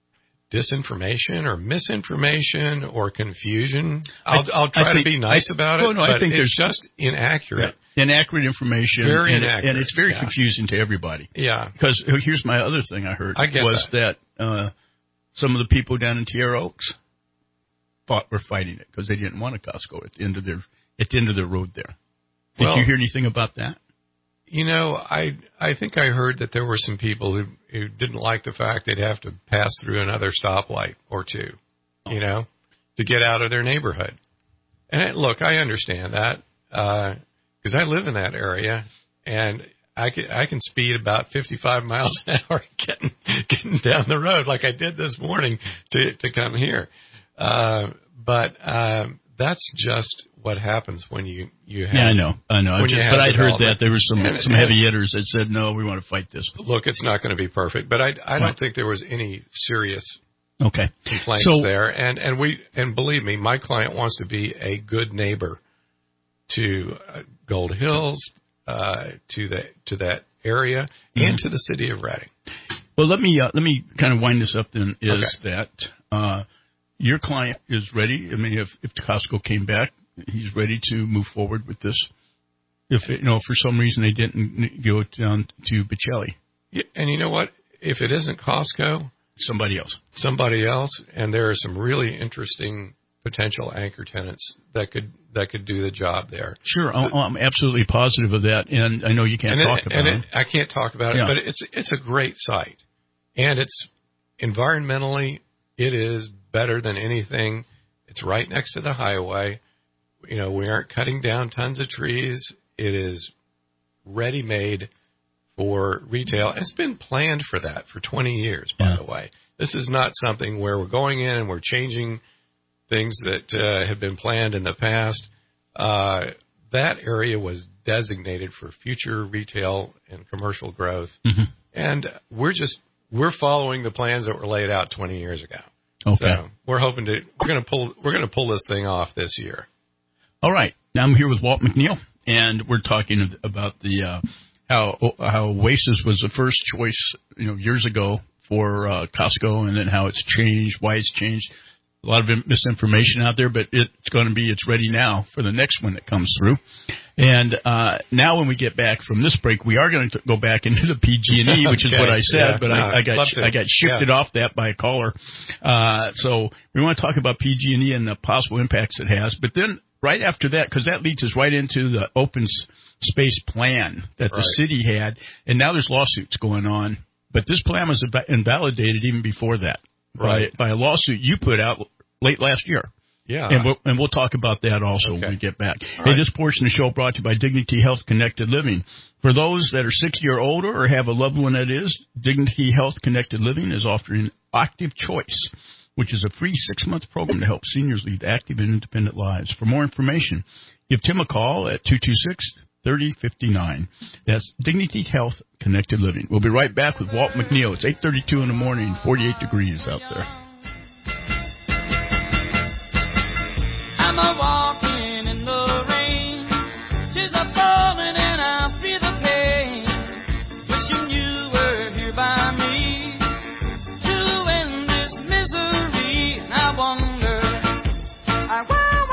disinformation or misinformation or confusion. I'll, I, I'll try I think, to be nice I, about it, oh, no, but I think it's there's just inaccurate. Yeah, inaccurate information. Very and, inaccurate. And it's very yeah. confusing to everybody. Yeah. Because here's my other thing I heard I get was that, that uh, some of the people down in Tierra Oaks fought, were fighting it because they didn't want a Costco at the end of their at the end of their road there. Did well, you hear anything about that? You know, I I think I heard that there were some people who who didn't like the fact they'd have to pass through another stoplight or two, you know, to get out of their neighborhood. And it, look, I understand that because uh, I live in that area, and I can I can speed about fifty-five miles an hour getting getting down the road like I did this morning to to come here. Uh, but um, that's just what happens when you, you have... Yeah, I know. I know. Just, but I'd heard that there were some, and, some heavy hitters that said, no, we want to fight this. Look, it's not going to be perfect, but I, I don't right. think there was any serious okay. complaints so, there. And, and we and believe me, my client wants to be a good neighbor to uh, Gold Hills, uh, to the to that area, mm-hmm. and to the city of Reading. Well, let me uh, let me kind of wind this up then, is okay. that uh, your client is ready. I mean, if, if Costco came back, he's ready to move forward with this. If it, you know, for some reason they didn't go down to Bocelli. Yeah, and you know what? If it isn't Costco, somebody else. Somebody else, and there are some really interesting potential anchor tenants that could that could do the job there. Sure, I'm, I'm absolutely positive of that, and I know you can't and talk it, about and it. it. I can't talk about yeah. it, but it's it's a great site, and it's environmentally it is better than anything. It's right next to the highway. You know, we aren't cutting down tons of trees. It is ready-made for retail. It's been planned for that for twenty years, by yeah. the way. This is not something where we're going in and we're changing things that uh, have been planned in the past. Uh, that area was designated for future retail and commercial growth. Mm-hmm. And we're just, we're following the plans that were laid out twenty years ago. Okay. So we're hoping to, we're going to pull, we're going to pull this thing off this year. All right. Now I'm here with Walt McNeil, and we're talking about the, uh, how, how Oasis was the first choice, you know, years ago for, uh, Costco, and then how it's changed, why it's changed. A lot of misinformation out there, but it's going to be, it's ready now for the next one that comes through. And uh, now when we get back from this break, we are going to go back into the P G and E, which okay. is what I said, yeah, but no, I, I got I got shifted yeah. off that by a caller. Uh, so we want to talk about P G and E and the possible impacts it has. But then right after that, because that leads us right into the open space plan that right. the city had, and now there's lawsuits going on. But this plan was invalidated even before that. Right. By, by a lawsuit you put out late last year. Yeah. And we'll, and we'll talk about that also okay. when we get back. All hey, right. this portion of the show brought to you by Dignity Health Connected Living. For those that are sixty or older or have a loved one that is, Dignity Health Connected Living is offering Active Choice, which is a free six-month program to help seniors lead active and independent lives. For more information, give Tim a call at two two six, three oh five nine. That's Dignity Health Connected Living. We'll be right back with Walt McNeil. It's eight thirty-two in the morning, forty-eight degrees out there. I'm a walking in the rain. She's a falling and I feel the pain. Wishing you were here by me to end this misery. And I wonder, I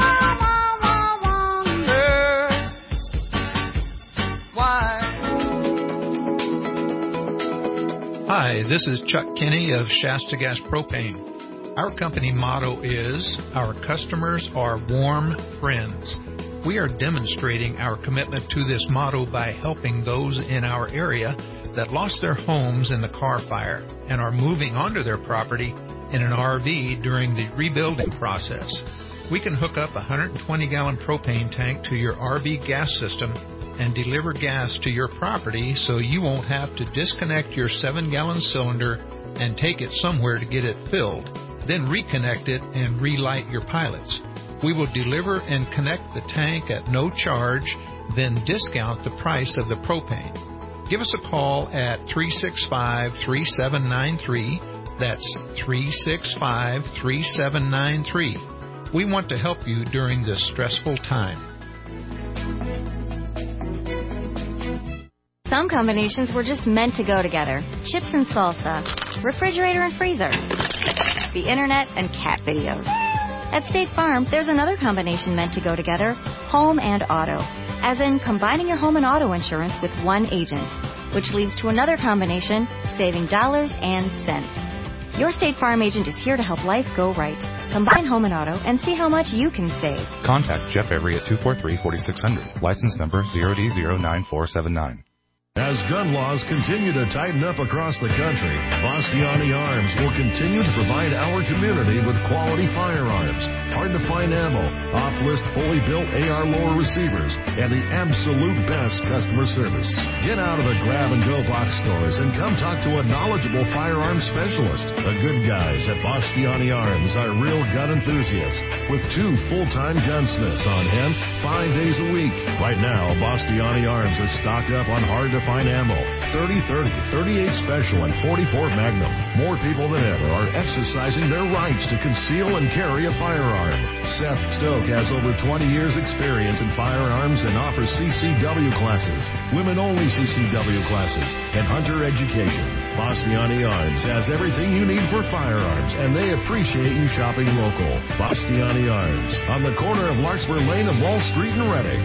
wonder why. Hi, this is Chuck Kinney of Shasta Gas Propane. Our company motto is, our customers are warm friends. We are demonstrating our commitment to this motto by helping those in our area that lost their homes in the Carr Fire and are moving onto their property in an R V during the rebuilding process. We can hook up a one hundred twenty gallon propane tank to your R V gas system and deliver gas to your property so you won't have to disconnect your seven gallon cylinder and take it somewhere to get it filled. Then reconnect it and relight your pilots. We will deliver and connect the tank at no charge, then discount the price of the propane. Give us a call at three six five, three seven nine three. That's three six five, three seven nine three. We want to help you during this stressful time. Some combinations were just meant to go together. Chips and salsa, refrigerator and freezer. the internet, and cat videos. At State Farm, there's another combination meant to go together, home and auto, as in combining your home and auto insurance with one agent, which leads to another combination, saving dollars and cents. Your State Farm agent is here to help life go right. Combine home and auto and see how much you can save. Contact Jeff Avery at two four three, four six zero zero. License number zero D zero nine four seven nine. As gun laws continue to tighten up across the country, Bastiani Arms will continue to provide our community with quality firearms, hard-to-find ammo, off-list fully built A R lower receivers, and the absolute best customer service. Get out of the grab-and-go box stores and come talk to a knowledgeable firearms specialist. The good guys at Bastiani Arms are real gun enthusiasts with two full-time gunsmiths on hand five days a week. Right now, Bastiani Arms is stocked up on hard-to-find ammo, thirty thirty, thirty-eight Special, and forty-four Magnum. More people than ever are exercising their rights to conceal and carry a firearm. Seth Stoke has over twenty years experience in firearms and offers C C W classes, women-only C C W classes, and hunter education. Bastiani Arms has everything you need for firearms, and they appreciate you shopping local. Bastiani Arms, on the corner of Larkspur Lane and Wall Street in Reading.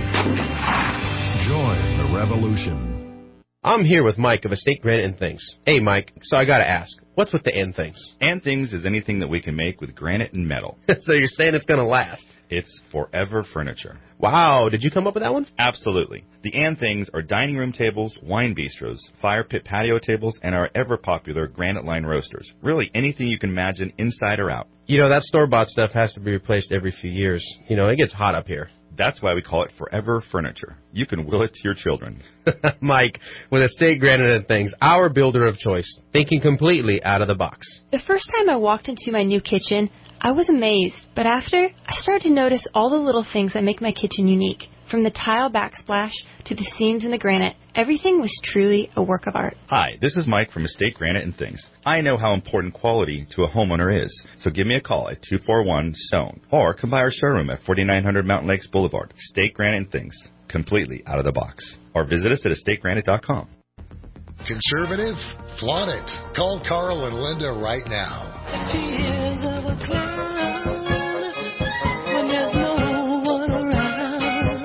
Join the revolution. I'm here with Mike of Estate Granite and Things. Hey, Mike, so I gotta ask, what's with the and things? And things is anything that we can make with granite and metal. So you're saying it's gonna last? It's forever furniture. Wow, did you come up with that one? Absolutely. The and things are dining room tables, wine bistros, fire pit patio tables, and our ever-popular granite line roasters. Really anything you can imagine inside or out. You know, that store-bought stuff has to be replaced every few years. You know, it gets hot up here. That's why we call it forever furniture. You can will it to your children. Mike, with Estate Granite and Things, our builder of choice, thinking completely out of the box. The first time I walked into my new kitchen, I was amazed, but after, I started to notice all the little things that make my kitchen unique. From the tile backsplash to the seams in the granite, everything was truly a work of art. Hi, this is Mike from Estate Granite and Things. I know how important quality to a homeowner is, so give me a call at two four one S O N E or come by our showroom at forty-nine hundred Mountain Lakes Boulevard. Estate Granite and Things, completely out of the box. Or visit us at estate granite dot com. Conservative? Flaunt it. Call Carl and Linda right now. Tears of a clown when there's no one around.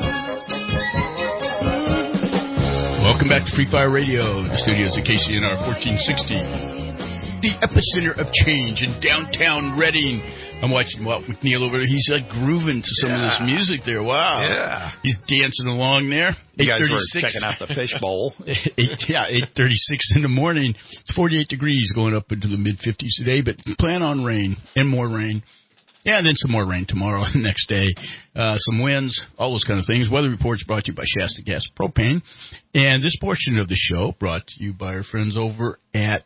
Welcome back to Free Fire Radio, the studios of K C N R fourteen sixty, the epicenter of change in downtown Reading. I'm watching Walt McNeil over there. He's like grooving to some yeah. of this music there. Wow. Yeah. He's dancing along there. You guys were checking out the fish bowl. eight, yeah, eight thirty-six in the morning. It's forty-eight degrees going up into the mid-fifties today, but plan on rain and more rain. Yeah, and then some more rain tomorrow and the next day. Uh, some winds, all those kind of things. Weather reports brought to you by Shasta Gas Propane. And this portion of the show brought to you by our friends over at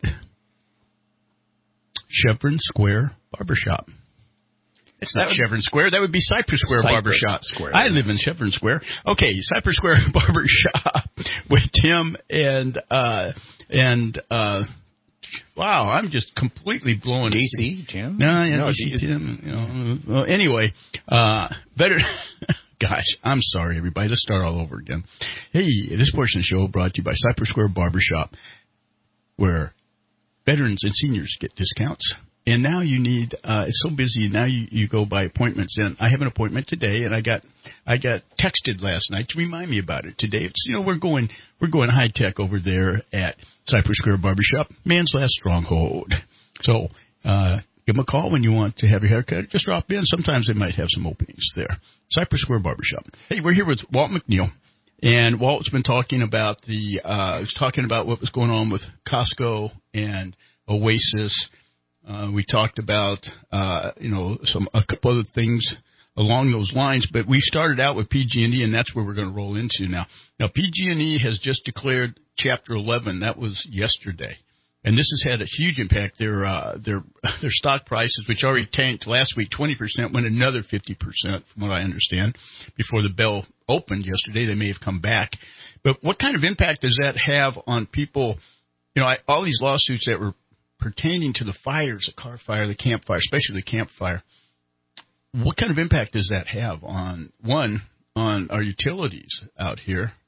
Chevron Square Barbershop. It's not Chevron Square. That would be Cypress Square Cypress Barbershop. Square. I live in Chevron Square. Okay, Cypress Square Barbershop with Tim and, uh, and, uh, wow, I'm just completely blowing. D C, Tim? No, yeah, no, D C, Tim. You know, well, anyway, uh, better. Gosh, I'm sorry, everybody. Let's start all over again. Hey, this portion of the show brought to you by Cypress Square Barbershop, where veterans and seniors get discounts. And now you need, uh, it's so busy, now you, you go by appointments. And I have an appointment today, and I got I got texted last night to remind me about it today. It's, you know, we're going we're going high tech over there at Cypress Square Barbershop, man's last stronghold. So uh, give them a call when you want to have your hair cut. Just drop in. Sometimes they might have some openings there. Cypress Square Barbershop. Hey, we're here with Walt McNeil. And Walt's been talking about the, uh, was talking about what was going on with Costco and Oasis. Uh, we talked about, uh, you know, some a couple other things along those lines, but we started out with P G and E, and that's where we're going to roll into now. Now, P G and E has just declared Chapter eleven. That was yesterday, and this has had a huge impact. Their uh, their their stock prices, which already tanked last week, twenty percent, went another fifty percent, from what I understand. Before the bell opened yesterday, they may have come back. But what kind of impact does that have on people? You know, I, all these lawsuits that were pertaining to the fires, the car fire, the camp fire, especially the camp fire, what kind of impact does that have on, one, on our utilities out here,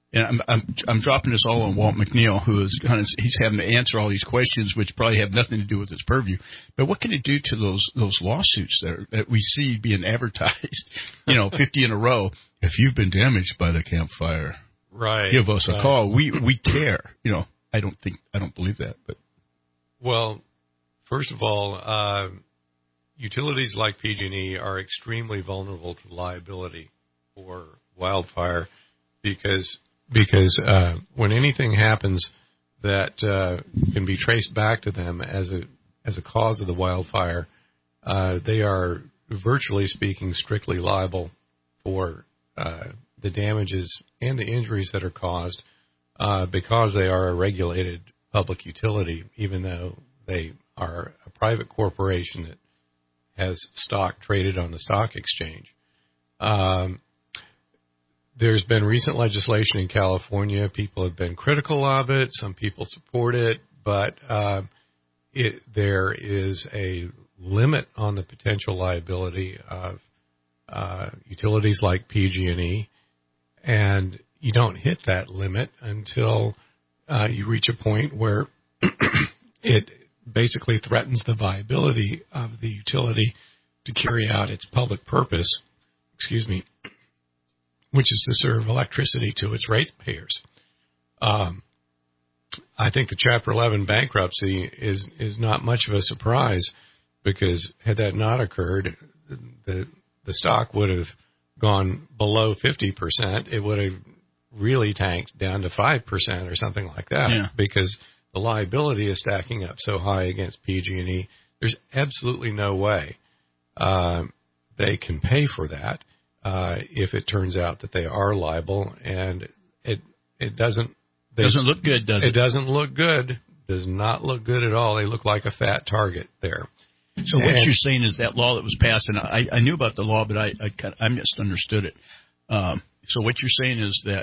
And I'm, I'm I'm dropping this all on Walt McNeil, who is kind of he's having to answer all these questions, which probably have nothing to do with his purview. But what can it do to those those lawsuits that are, that we see being advertised? You know, fifty in a row. If you've been damaged by the campfire, right, give us right. a call. We we care. You know, I don't think I don't believe that. But well, first of all, uh, utilities like P G and E are extremely vulnerable to liability for wildfire because. Because uh, when anything happens that uh, can be traced back to them as a as a cause of the wildfire, uh, they are virtually speaking strictly liable for uh, the damages and the injuries that are caused uh, because they are a regulated public utility, even though they are a private corporation that has stock traded on the stock exchange. Um, There's been recent legislation in California. People have been critical of it. Some people support it, but uh, it, there is a limit on the potential liability of uh, utilities like P G and E, and you don't hit that limit until uh, you reach a point where it basically threatens the viability of the utility to carry out its public purpose. Excuse me. Which is to serve electricity to its ratepayers. Um, I think the Chapter eleven bankruptcy is is not much of a surprise because had that not occurred, the the stock would have gone below fifty percent. It would have really tanked down to five percent or something like that yeah. because the liability is stacking up so high against P G and E. There's absolutely no way uh, they can pay for that. Uh, if it turns out that they are liable, and it it doesn't they, doesn't look good, does it? It doesn't look good. Does not look good at all. They look like a fat target there. So and, what you're saying is that law that was passed, and I, I knew about the law, but I I, kind of, I misunderstood it. Um, so what you're saying is that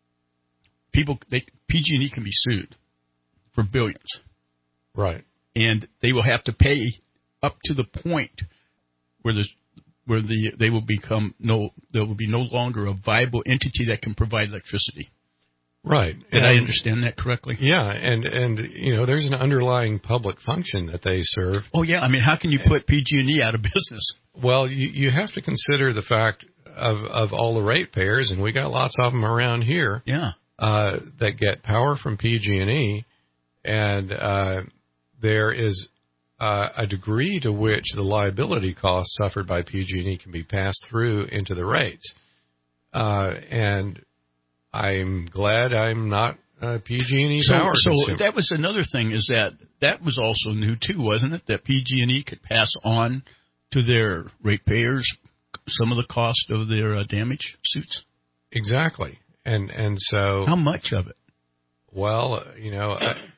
people, they, P G and E can be sued for billions, right? And they will have to pay up to the point where the where the they will become no there will be no longer a viable entity that can provide electricity. Right. Did and, I understand that correctly? Yeah, and and you know there's an underlying public function that they serve. Oh yeah, I mean how can you put P G and E out of business? Well, you you have to consider the fact of of all the ratepayers, and we got lots of them around here. Yeah. Uh, that get power from P G and E, and uh, there is Uh, a degree to which the liability costs suffered by P G and E can be passed through into the rates. Uh, and I'm glad I'm not a P G and E so, power So consumer. that was another thing is that that was also new too, wasn't it? That P G and E could pass on to their ratepayers some of the cost of their uh, damage suits? Exactly. And, and so... How much of it? Well, you know...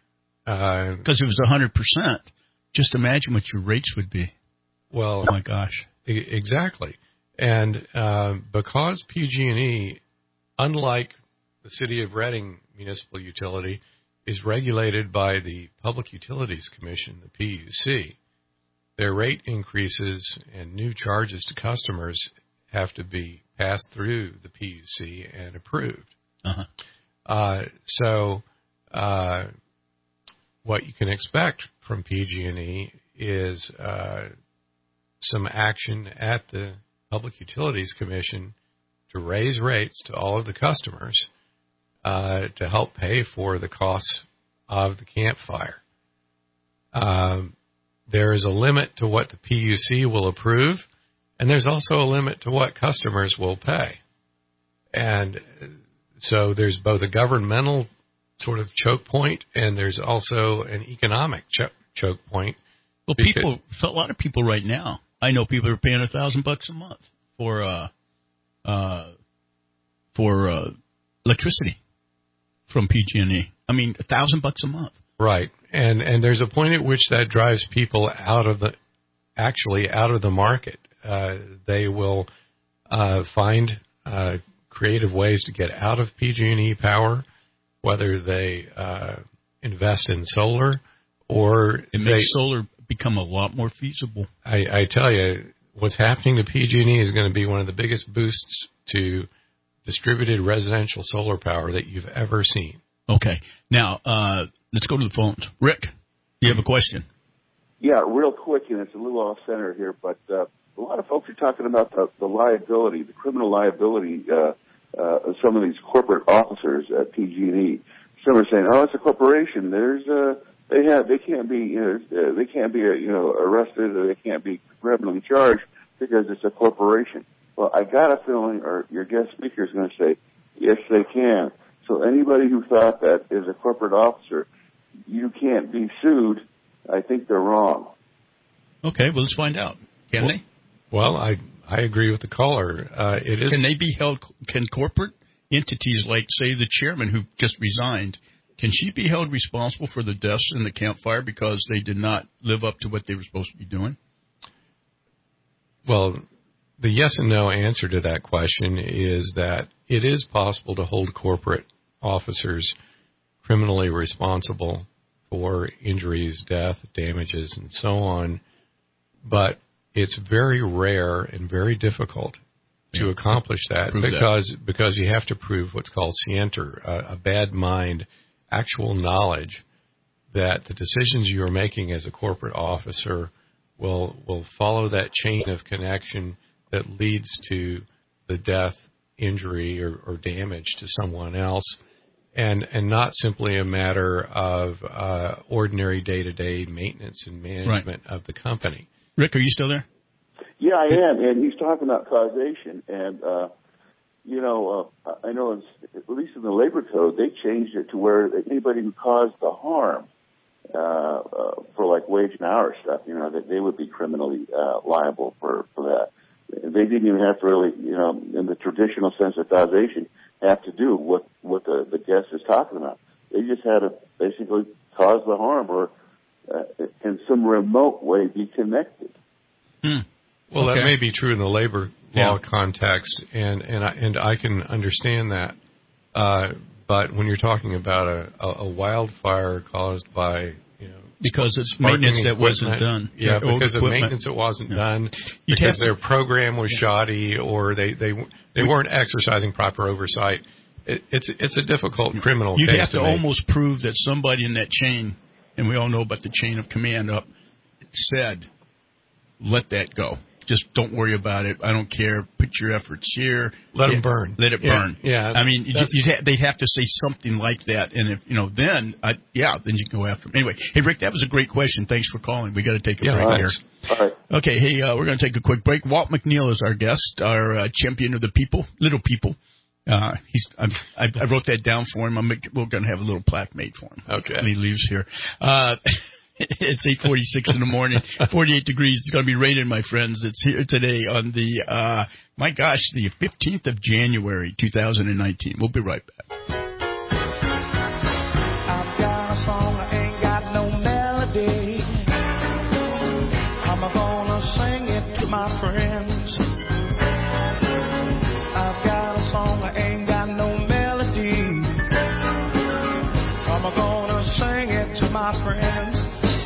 Because uh, it was one hundred percent. Just imagine what your rates would be. Well, oh my gosh, e- exactly. And uh, because P G and E, unlike the City of Reading Municipal Utility, is regulated by the Public Utilities Commission, the P U C, their rate increases and new charges to customers have to be passed through the P U C and approved. Uh-huh. Uh, so uh, what you can expect from P G and E is uh, some action at the Public Utilities Commission to raise rates to all of the customers uh, to help pay for the costs of the campfire. Um, there is a limit to what the P U C will approve, and there's also a limit to what customers will pay. And so there's both a governmental sort of choke point, and there's also an economic cho- choke point. Well, because, people, a lot of people right now, I know people are paying a thousand bucks a month for uh, uh, for uh, electricity from P G and E. I mean, a thousand bucks a month. Right, and and there's a point at which that drives people out of the actually out of the market. Uh, they will uh, find uh, creative ways to get out of P G and E power, whether they uh, invest in solar or it makes they, solar become a lot more feasible. I, I tell you, what's happening to P G and E is going to be one of the biggest boosts to distributed residential solar power that you've ever seen. Okay. Now, uh, let's go to the phones. Rick, you have a question? Yeah, real quick, and it's a little off-center here, but uh, a lot of folks are talking about the, the liability, the criminal liability uh, uh, of some of these corporate officers at P G and E. Some are saying, "Oh, it's a corporation. There's uh, they have they can't be you know uh, they can't be uh, you know arrested or they can't be criminally charged because it's a corporation." Well, I got a feeling, or your guest speaker is going to say, "Yes, they can." So anybody who thought that is a corporate officer, you can't be sued, I think they're wrong. Okay, well, let's find out. Can well, they? Well, I I agree with the caller. Uh, it is. Can they be held? Can corporate entities like, say, the chairman who just resigned, can she be held responsible for the deaths in the Camp Fire because they did not live up to what they were supposed to be doing? Well, the yes and no answer to that question is that it is possible to hold corporate officers criminally responsible for injuries, death, damages, and so on, but it's very rare and very difficult to accomplish that prove because that. because you have to prove what's called scienter, a, a bad mind, actual knowledge that the decisions you are making as a corporate officer will will follow that chain of connection that leads to the death, injury, or, or damage to someone else, and and not simply a matter of uh, ordinary day-to-day maintenance and management right. of the company. Rick, are you still there? Yeah, I am, and he's talking about causation, and uh, you know, uh, I know it's, at least in the labor code, they changed it to where anybody who caused the harm uh, uh, for like wage and hour stuff, you know, that they would be criminally uh, liable for, for that. They didn't even have to really, you know, in the traditional sense of causation, have to do what what the, the guest is talking about. They just had to basically cause the harm or uh, in some remote way be connected. Hmm. Well, okay. that may be true in the labor law yeah. context, and and I, and I can understand that. Uh, but when you're talking about a, a, a wildfire caused by, you know, because it's maintenance that wasn't done, yeah, yeah because of equipment. maintenance that wasn't yeah. done, You'd because to, their program was yeah. shoddy, or they they they weren't exercising proper oversight. It, it's it's a difficult criminal You'd case. You'd have to, to almost prove that somebody in that chain, and we all know about the chain of command up, said, "Let that go. Just don't worry about it. I don't care. Put your efforts here. Let yeah, them burn. Let it yeah, burn." Yeah. I mean, you'd, you'd ha- they'd have to say something like that, and if you know, then I, yeah, then you can go after them. Anyway, hey Rick, that was a great question. Thanks for calling. We got to take a yeah, break right. here. All right. Okay, hey, uh, we're going to take a quick break. Walt McNeil is our guest, our uh, champion of the people, little people. Uh, he's I, I wrote that down for him. I'm, we're going to have a little plaque made for him. Okay. When he leaves here. Uh, It's eight forty-six in the morning, forty-eight degrees. It's going to be raining, my friends. It's here today on the, uh, my gosh, the fifteenth of January, two thousand nineteen. We'll be right back. I've got a song, I ain't got no melody. I'm gonna sing it to my friends. I've got a song, I ain't got no melody. I'm gonna sing it to my friends.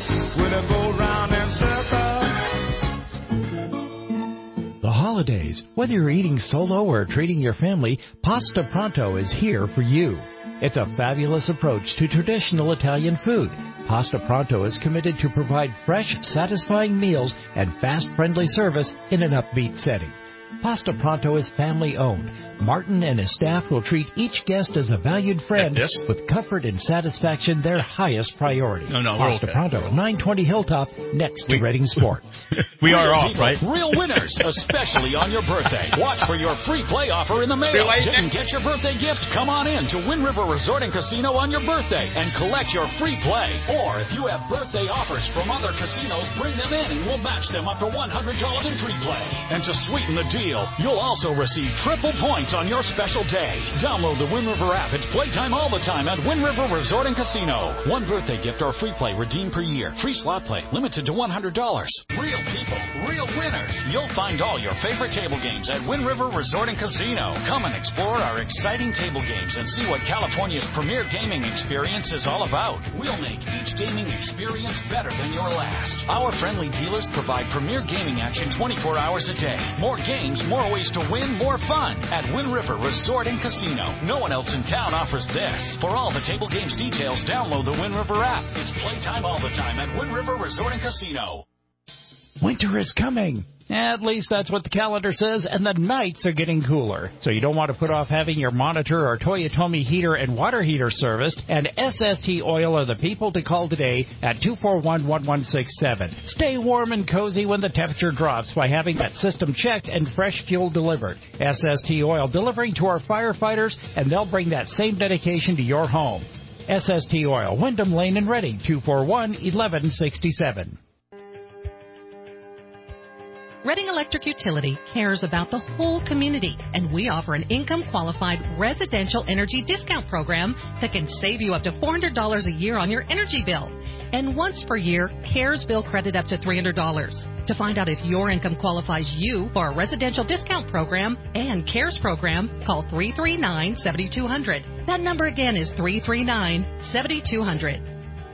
The holidays. Whether you're eating solo or treating your family, Pasta Pronto is here for you. It's a fabulous approach to traditional Italian food. Pasta Pronto is committed to provide fresh, satisfying meals and fast, friendly service in an upbeat setting. Pasta Pronto is family-owned. Martin and his staff will treat each guest as a valued friend yes. with comfort and satisfaction their highest priority. No, no, Pasta okay. Pronto, nine twenty Hilltop, next to we, Reading Sports. we are real off, people, right? Real winners, especially on your birthday. Watch for your free play offer in the mail. Didn't get your birthday gift? Come on in to Wind River Resort and Casino on your birthday and collect your free play. Or if you have birthday offers from other casinos, bring them in and we'll match them up to one hundred dollars in free play. And to sweeten the deal, you'll also receive triple points on your special day. Download the Wind River app. It's playtime all the time at Wind River Resort and Casino. One birthday gift or free play redeemed per year. Free slot play limited to one hundred dollars. Real people, real winners. You'll find all your favorite table games at Wind River Resort and Casino. Come and explore our exciting table games and see what California's premier gaming experience is all about. We'll make each gaming experience better than your last. Our friendly dealers provide premier gaming action twenty-four hours a day. More games games, more ways to win, more fun at Wind River Resort and Casino. No one else in town offers this. For all the table games details, download the Wind River app. It's playtime all the time at Wind River Resort and Casino. Winter is coming. At least that's what the calendar says, and the nights are getting cooler. So you don't want to put off having your monitor or Toyotomi heater and water heater serviced, and S S T Oil are the people to call today at two four one, one one six seven. Stay warm and cozy when the temperature drops by having that system checked and fresh fuel delivered. S S T Oil delivering to our firefighters, and they'll bring that same dedication to your home. S S T Oil, Wyndham Lane and Reading, two four one, one one six seven. Reading Electric Utility cares about the whole community, and we offer an income-qualified residential energy discount program that can save you up to four hundred dollars a year on your energy bill. And once per year, CARES bill credit up to three hundred dollars. To find out if your income qualifies you for a residential discount program and CARES program, call three three nine, seven two zero zero. That number again is three three nine, seven two zero zero.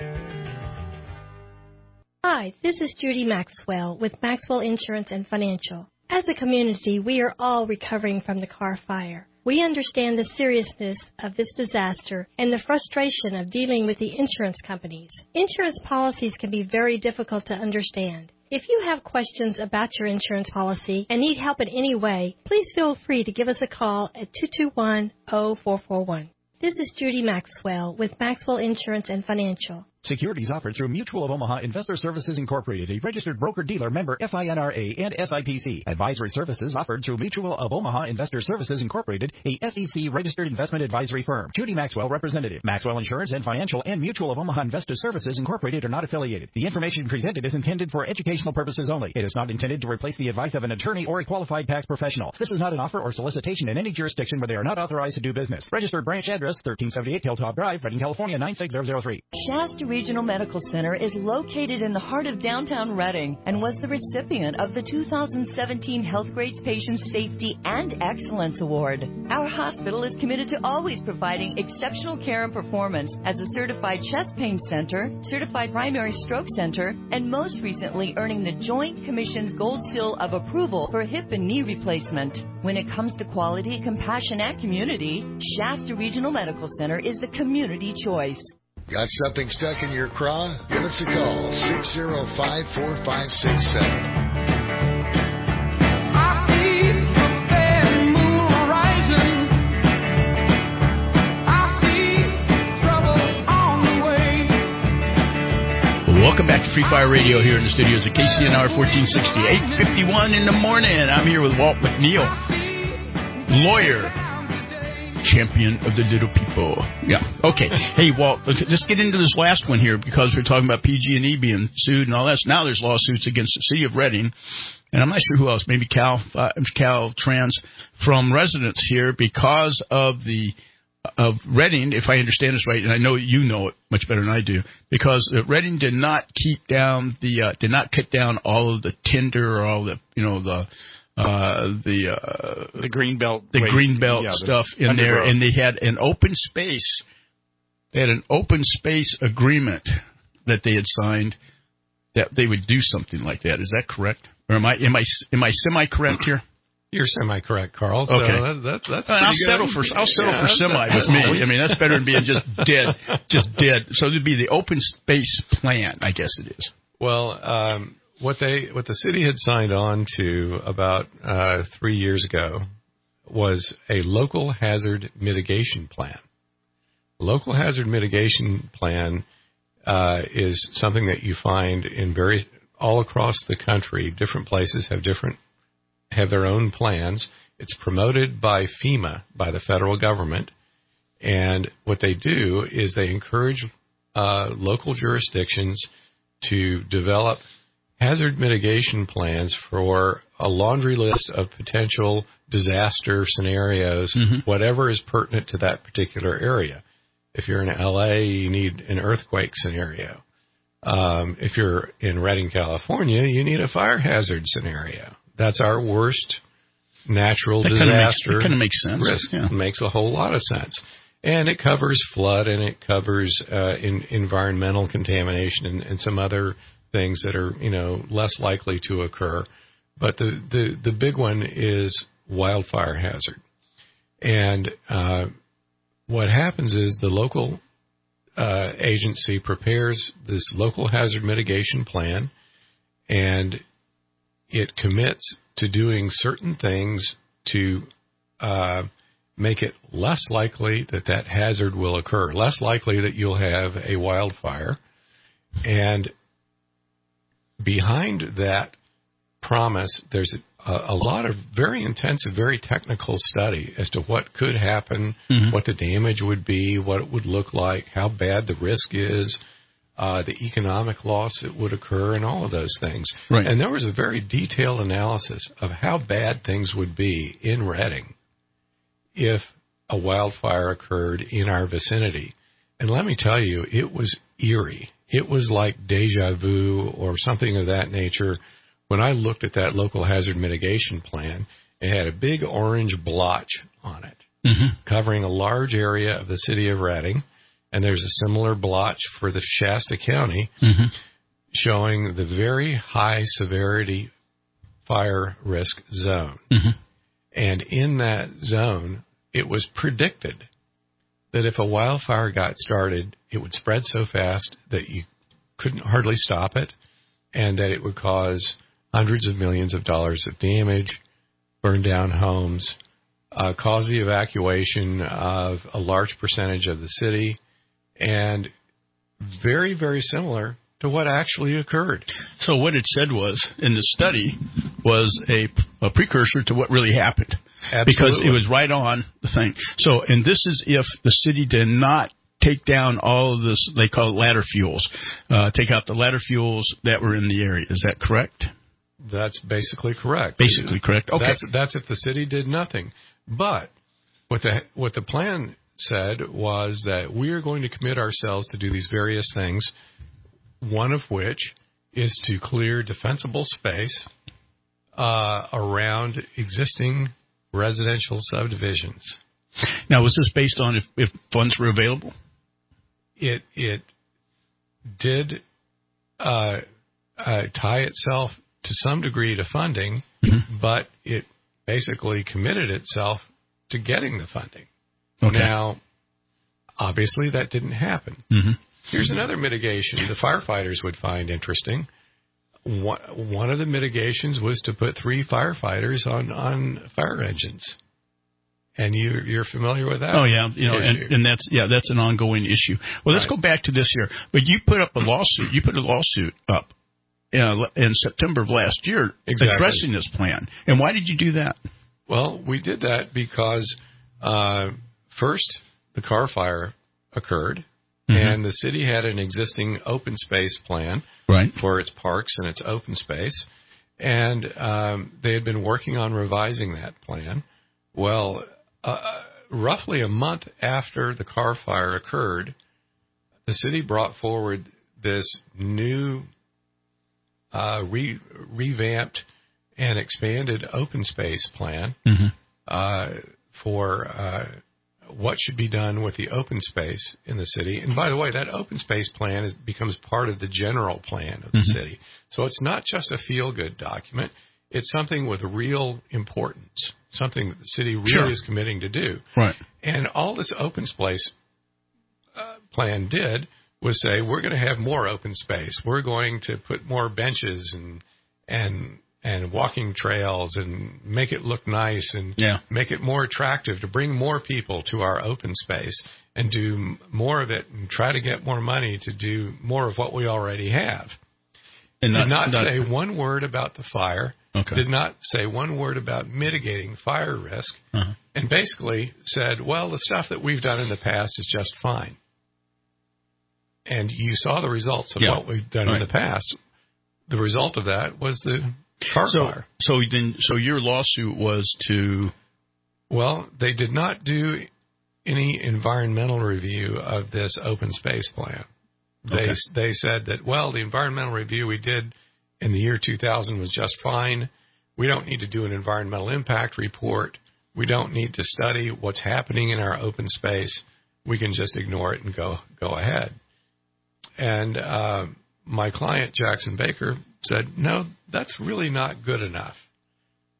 Hi, this is Judy Maxwell with Maxwell Insurance and Financial. As a community, we are all recovering from the Carr fire. We understand the seriousness of this disaster and the frustration of dealing with the insurance companies. Insurance policies can be very difficult to understand. If you have questions about your insurance policy and need help in any way, please feel free to give us a call at two two one, zero four four one. This is Judy Maxwell with Maxwell Insurance and Financial. Securities offered through Mutual of Omaha Investor Services Incorporated, a registered broker-dealer member F I N R A and S I P C. Advisory services offered through Mutual of Omaha Investor Services Incorporated, a S E C-registered investment advisory firm. Judy Maxwell, representative. Maxwell Insurance and Financial and Mutual of Omaha Investor Services Incorporated are not affiliated. The information presented is intended for educational purposes only. It is not intended to replace the advice of an attorney or a qualified tax professional. This is not an offer or solicitation in any jurisdiction where they are not authorized to do business. Registered branch address, thirteen seventy-eight Hilltop Drive, Redding, California, nine six zero zero three. Shasta Regional Medical Center is located in the heart of downtown Redding and was the recipient of the two thousand seventeen Health Grades Patient Safety and Excellence Award. Our hospital is committed to always providing exceptional care and performance as a certified chest pain center, certified primary stroke center, and most recently earning the Joint Commission's Gold Seal of Approval for hip and knee replacement. When it comes to quality, compassion, and community, Shasta Regional Medical Center is the community choice. Got something stuck in your craw? Give us a call, six zero five, four five six seven. I see the bad moon rising. I see trouble on the way. Welcome back to Free Fire Radio here in the studios at K C N R fourteen sixty, eight fifty-one in the morning. I'm here with Walt McNeil, lawyer, champion of the little people. Yeah. Okay. Hey, Walt, let's just get into this last one here because we're talking about P G and E being sued and all that. So now there's lawsuits against the city of Redding, and I'm not sure who else, maybe Cal, uh, Cal Trans, from residents here because of the of Redding, if I understand this right, and I know you know it much better than I do, because uh, Redding did not keep down the uh, did not cut down all of the tinder or all the you know the. Uh, the uh, the greenbelt the wait, greenbelt yeah, stuff in undergrowth. There, and they had an open space. They had an open space agreement that they had signed that they would do something like that. Is that correct? Or am I am I am I semi correct here? You're semi correct, Carl. So okay, that, that, that's I'll good. settle for I'll settle yeah, for semi with me. I mean, that's better than being just dead, just dead. So it'd be the open space plan, I guess it is. Well. Um, What they, what the city had signed on to about uh, three years ago was a local hazard mitigation plan. Local hazard mitigation plan uh, is something that you find in very all across the country. Different places have different have their own plans. It's promoted by FEMA, by the federal government, and what they do is they encourage uh, local jurisdictions to develop hazard mitigation plans for a laundry list of potential disaster scenarios, mm-hmm. whatever is pertinent to that particular area. If you're in L A, you need an earthquake scenario. Um, if you're in Redding, California, you need a fire hazard scenario. That's our worst natural that disaster. That kind of makes sense. Risk. Yeah. It makes a whole lot of sense. And it covers flood, and it covers uh, in, environmental contamination and, and some other things that are, you know, less likely to occur. But the, the, the big one is wildfire hazard. And uh, what happens is the local uh, agency prepares this local hazard mitigation plan, and it commits to doing certain things to uh, make it less likely that that hazard will occur, less likely that you'll have a wildfire. And behind that promise, there's a, a lot of very intensive, very technical study as to what could happen, mm-hmm. what the damage would be, what it would look like, how bad the risk is, uh, the economic loss that would occur, and all of those things. Right. And there was a very detailed analysis of how bad things would be in Redding if a wildfire occurred in our vicinity. And let me tell you, it was eerie. It was like deja vu or something of that nature. When I looked at that local hazard mitigation plan, it had a big orange blotch on it, mm-hmm. covering a large area of the city of Redding. And there's a similar blotch for the Shasta County, mm-hmm. showing the very high severity fire risk zone. Mm-hmm. And in that zone, it was predicted that if a wildfire got started, it would spread so fast that you couldn't hardly stop it, and that it would cause hundreds of millions of dollars of damage, burn down homes, uh, cause the evacuation of a large percentage of the city, and very, very similar to what actually occurred. So what it said was, in the study, was a, a precursor to what really happened. Absolutely. Because it was right on the thing. So, and this is if the city did not take down all of this, they call it ladder fuels, uh, take out the ladder fuels that were in the area. Is that correct? That's basically correct. Basically correct. Okay. That's, that's if the city did nothing. But what the what the plan said was that we are going to commit ourselves to do these various things, one of which is to clear defensible space uh, around existing residential subdivisions. Now, was this based on if, if funds were available? It it did uh, uh, tie itself to some degree to funding, mm-hmm. but it basically committed itself to getting the funding. Okay. Now, obviously, that didn't happen. Mm-hmm. Here's another mitigation the firefighters would find interesting. One, one of the mitigations was to put three firefighters on, on fire engines. And you, you're familiar with that? Oh, yeah. You know, and, and that's, yeah, that's an ongoing issue. Well, let's right. go back to this here. But you put up a lawsuit. You put a lawsuit up uh, in September of last year exactly. addressing this plan. And why did you do that? Well, we did that because, uh, first, the Carr fire occurred, mm-hmm. and the city had an existing open space plan right. for its parks and its open space. And um, they had been working on revising that plan. Well, uh, roughly a month after the Carr fire occurred, the city brought forward this new uh, re- revamped and expanded open space plan mm-hmm. uh, for uh, what should be done with the open space in the city. And by the way, that open space plan is, becomes part of the general plan of the mm-hmm. city. So it's not just a feel-good document. It's something with real importance, something that the city really sure. is committing to do. Right. And all this open space uh, plan did was say, we're going to have more open space. We're going to put more benches and and and walking trails and make it look nice and yeah. make it more attractive to bring more people to our open space and do more of it and try to get more money to do more of what we already have. And did not, not, not say one word about the fire. Okay. Did not say one word about mitigating fire risk, uh-huh. and basically said, well, the stuff that we've done in the past is just fine. And you saw the results of yeah. what we've done right. in the past. The result of that was the Carr so, fire. So then, so your lawsuit was to... Well, they did not do any environmental review of this open space plan. They okay. they said that, well, the environmental review we did in the year two thousand was just fine. We don't need to do an environmental impact report. We don't need to study what's happening in our open space. We can just ignore it and go go ahead. And uh, my client, Jackson Baker, said, no, that's really not good enough.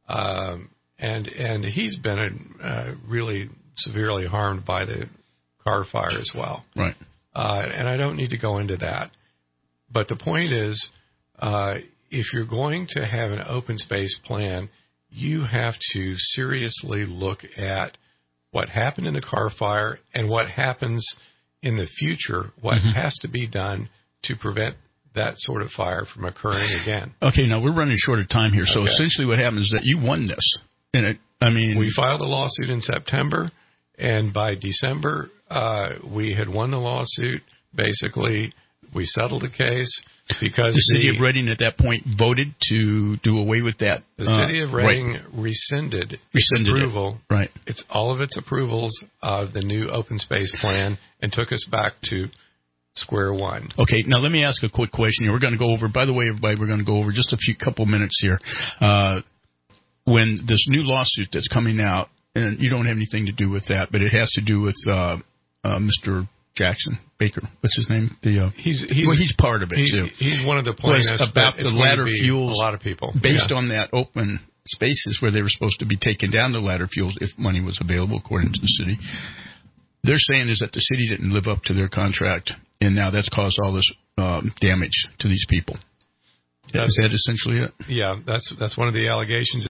Um, and and he's been uh, really severely harmed by the car fire as well. Right. Uh, and I don't need to go into that. But the point is, uh, if you're going to have an open space plan, you have to seriously look at what happened in the car fire and what happens in the future, what mm-hmm. has to be done to prevent that sort of fire from occurring again. Okay, now we're running short of time here. So okay. essentially what happens is that you won this. And it, I mean, we filed a lawsuit in September, and by December, uh, we had won the lawsuit. Basically, we settled the case because the city the, of Reading at that point voted to do away with that. The city of Reading uh, right. rescinded, rescinded its approval. It. Right. It's all of its approvals of the new open space plan and took us back to square one. Okay, now let me ask a quick question here. We're going to go over, by the way, everybody, we're going to go over just a few couple minutes here. Uh, when this new lawsuit that's coming out, and you don't have anything to do with that, but it has to do with uh, uh, Mister Jackson Baker. What's his name? The uh, he's he's well, he's part of it he, too. He's one of the plaintiffs about the ladder fuels. A lot of people based yeah. on that open spaces where they were supposed to be taking down the ladder fuels if money was available, according to the city. They're saying is that the city didn't live up to their contract, and now that's caused all this um, damage to these people. That's, is that essentially it? Yeah, that's that's one of the allegations.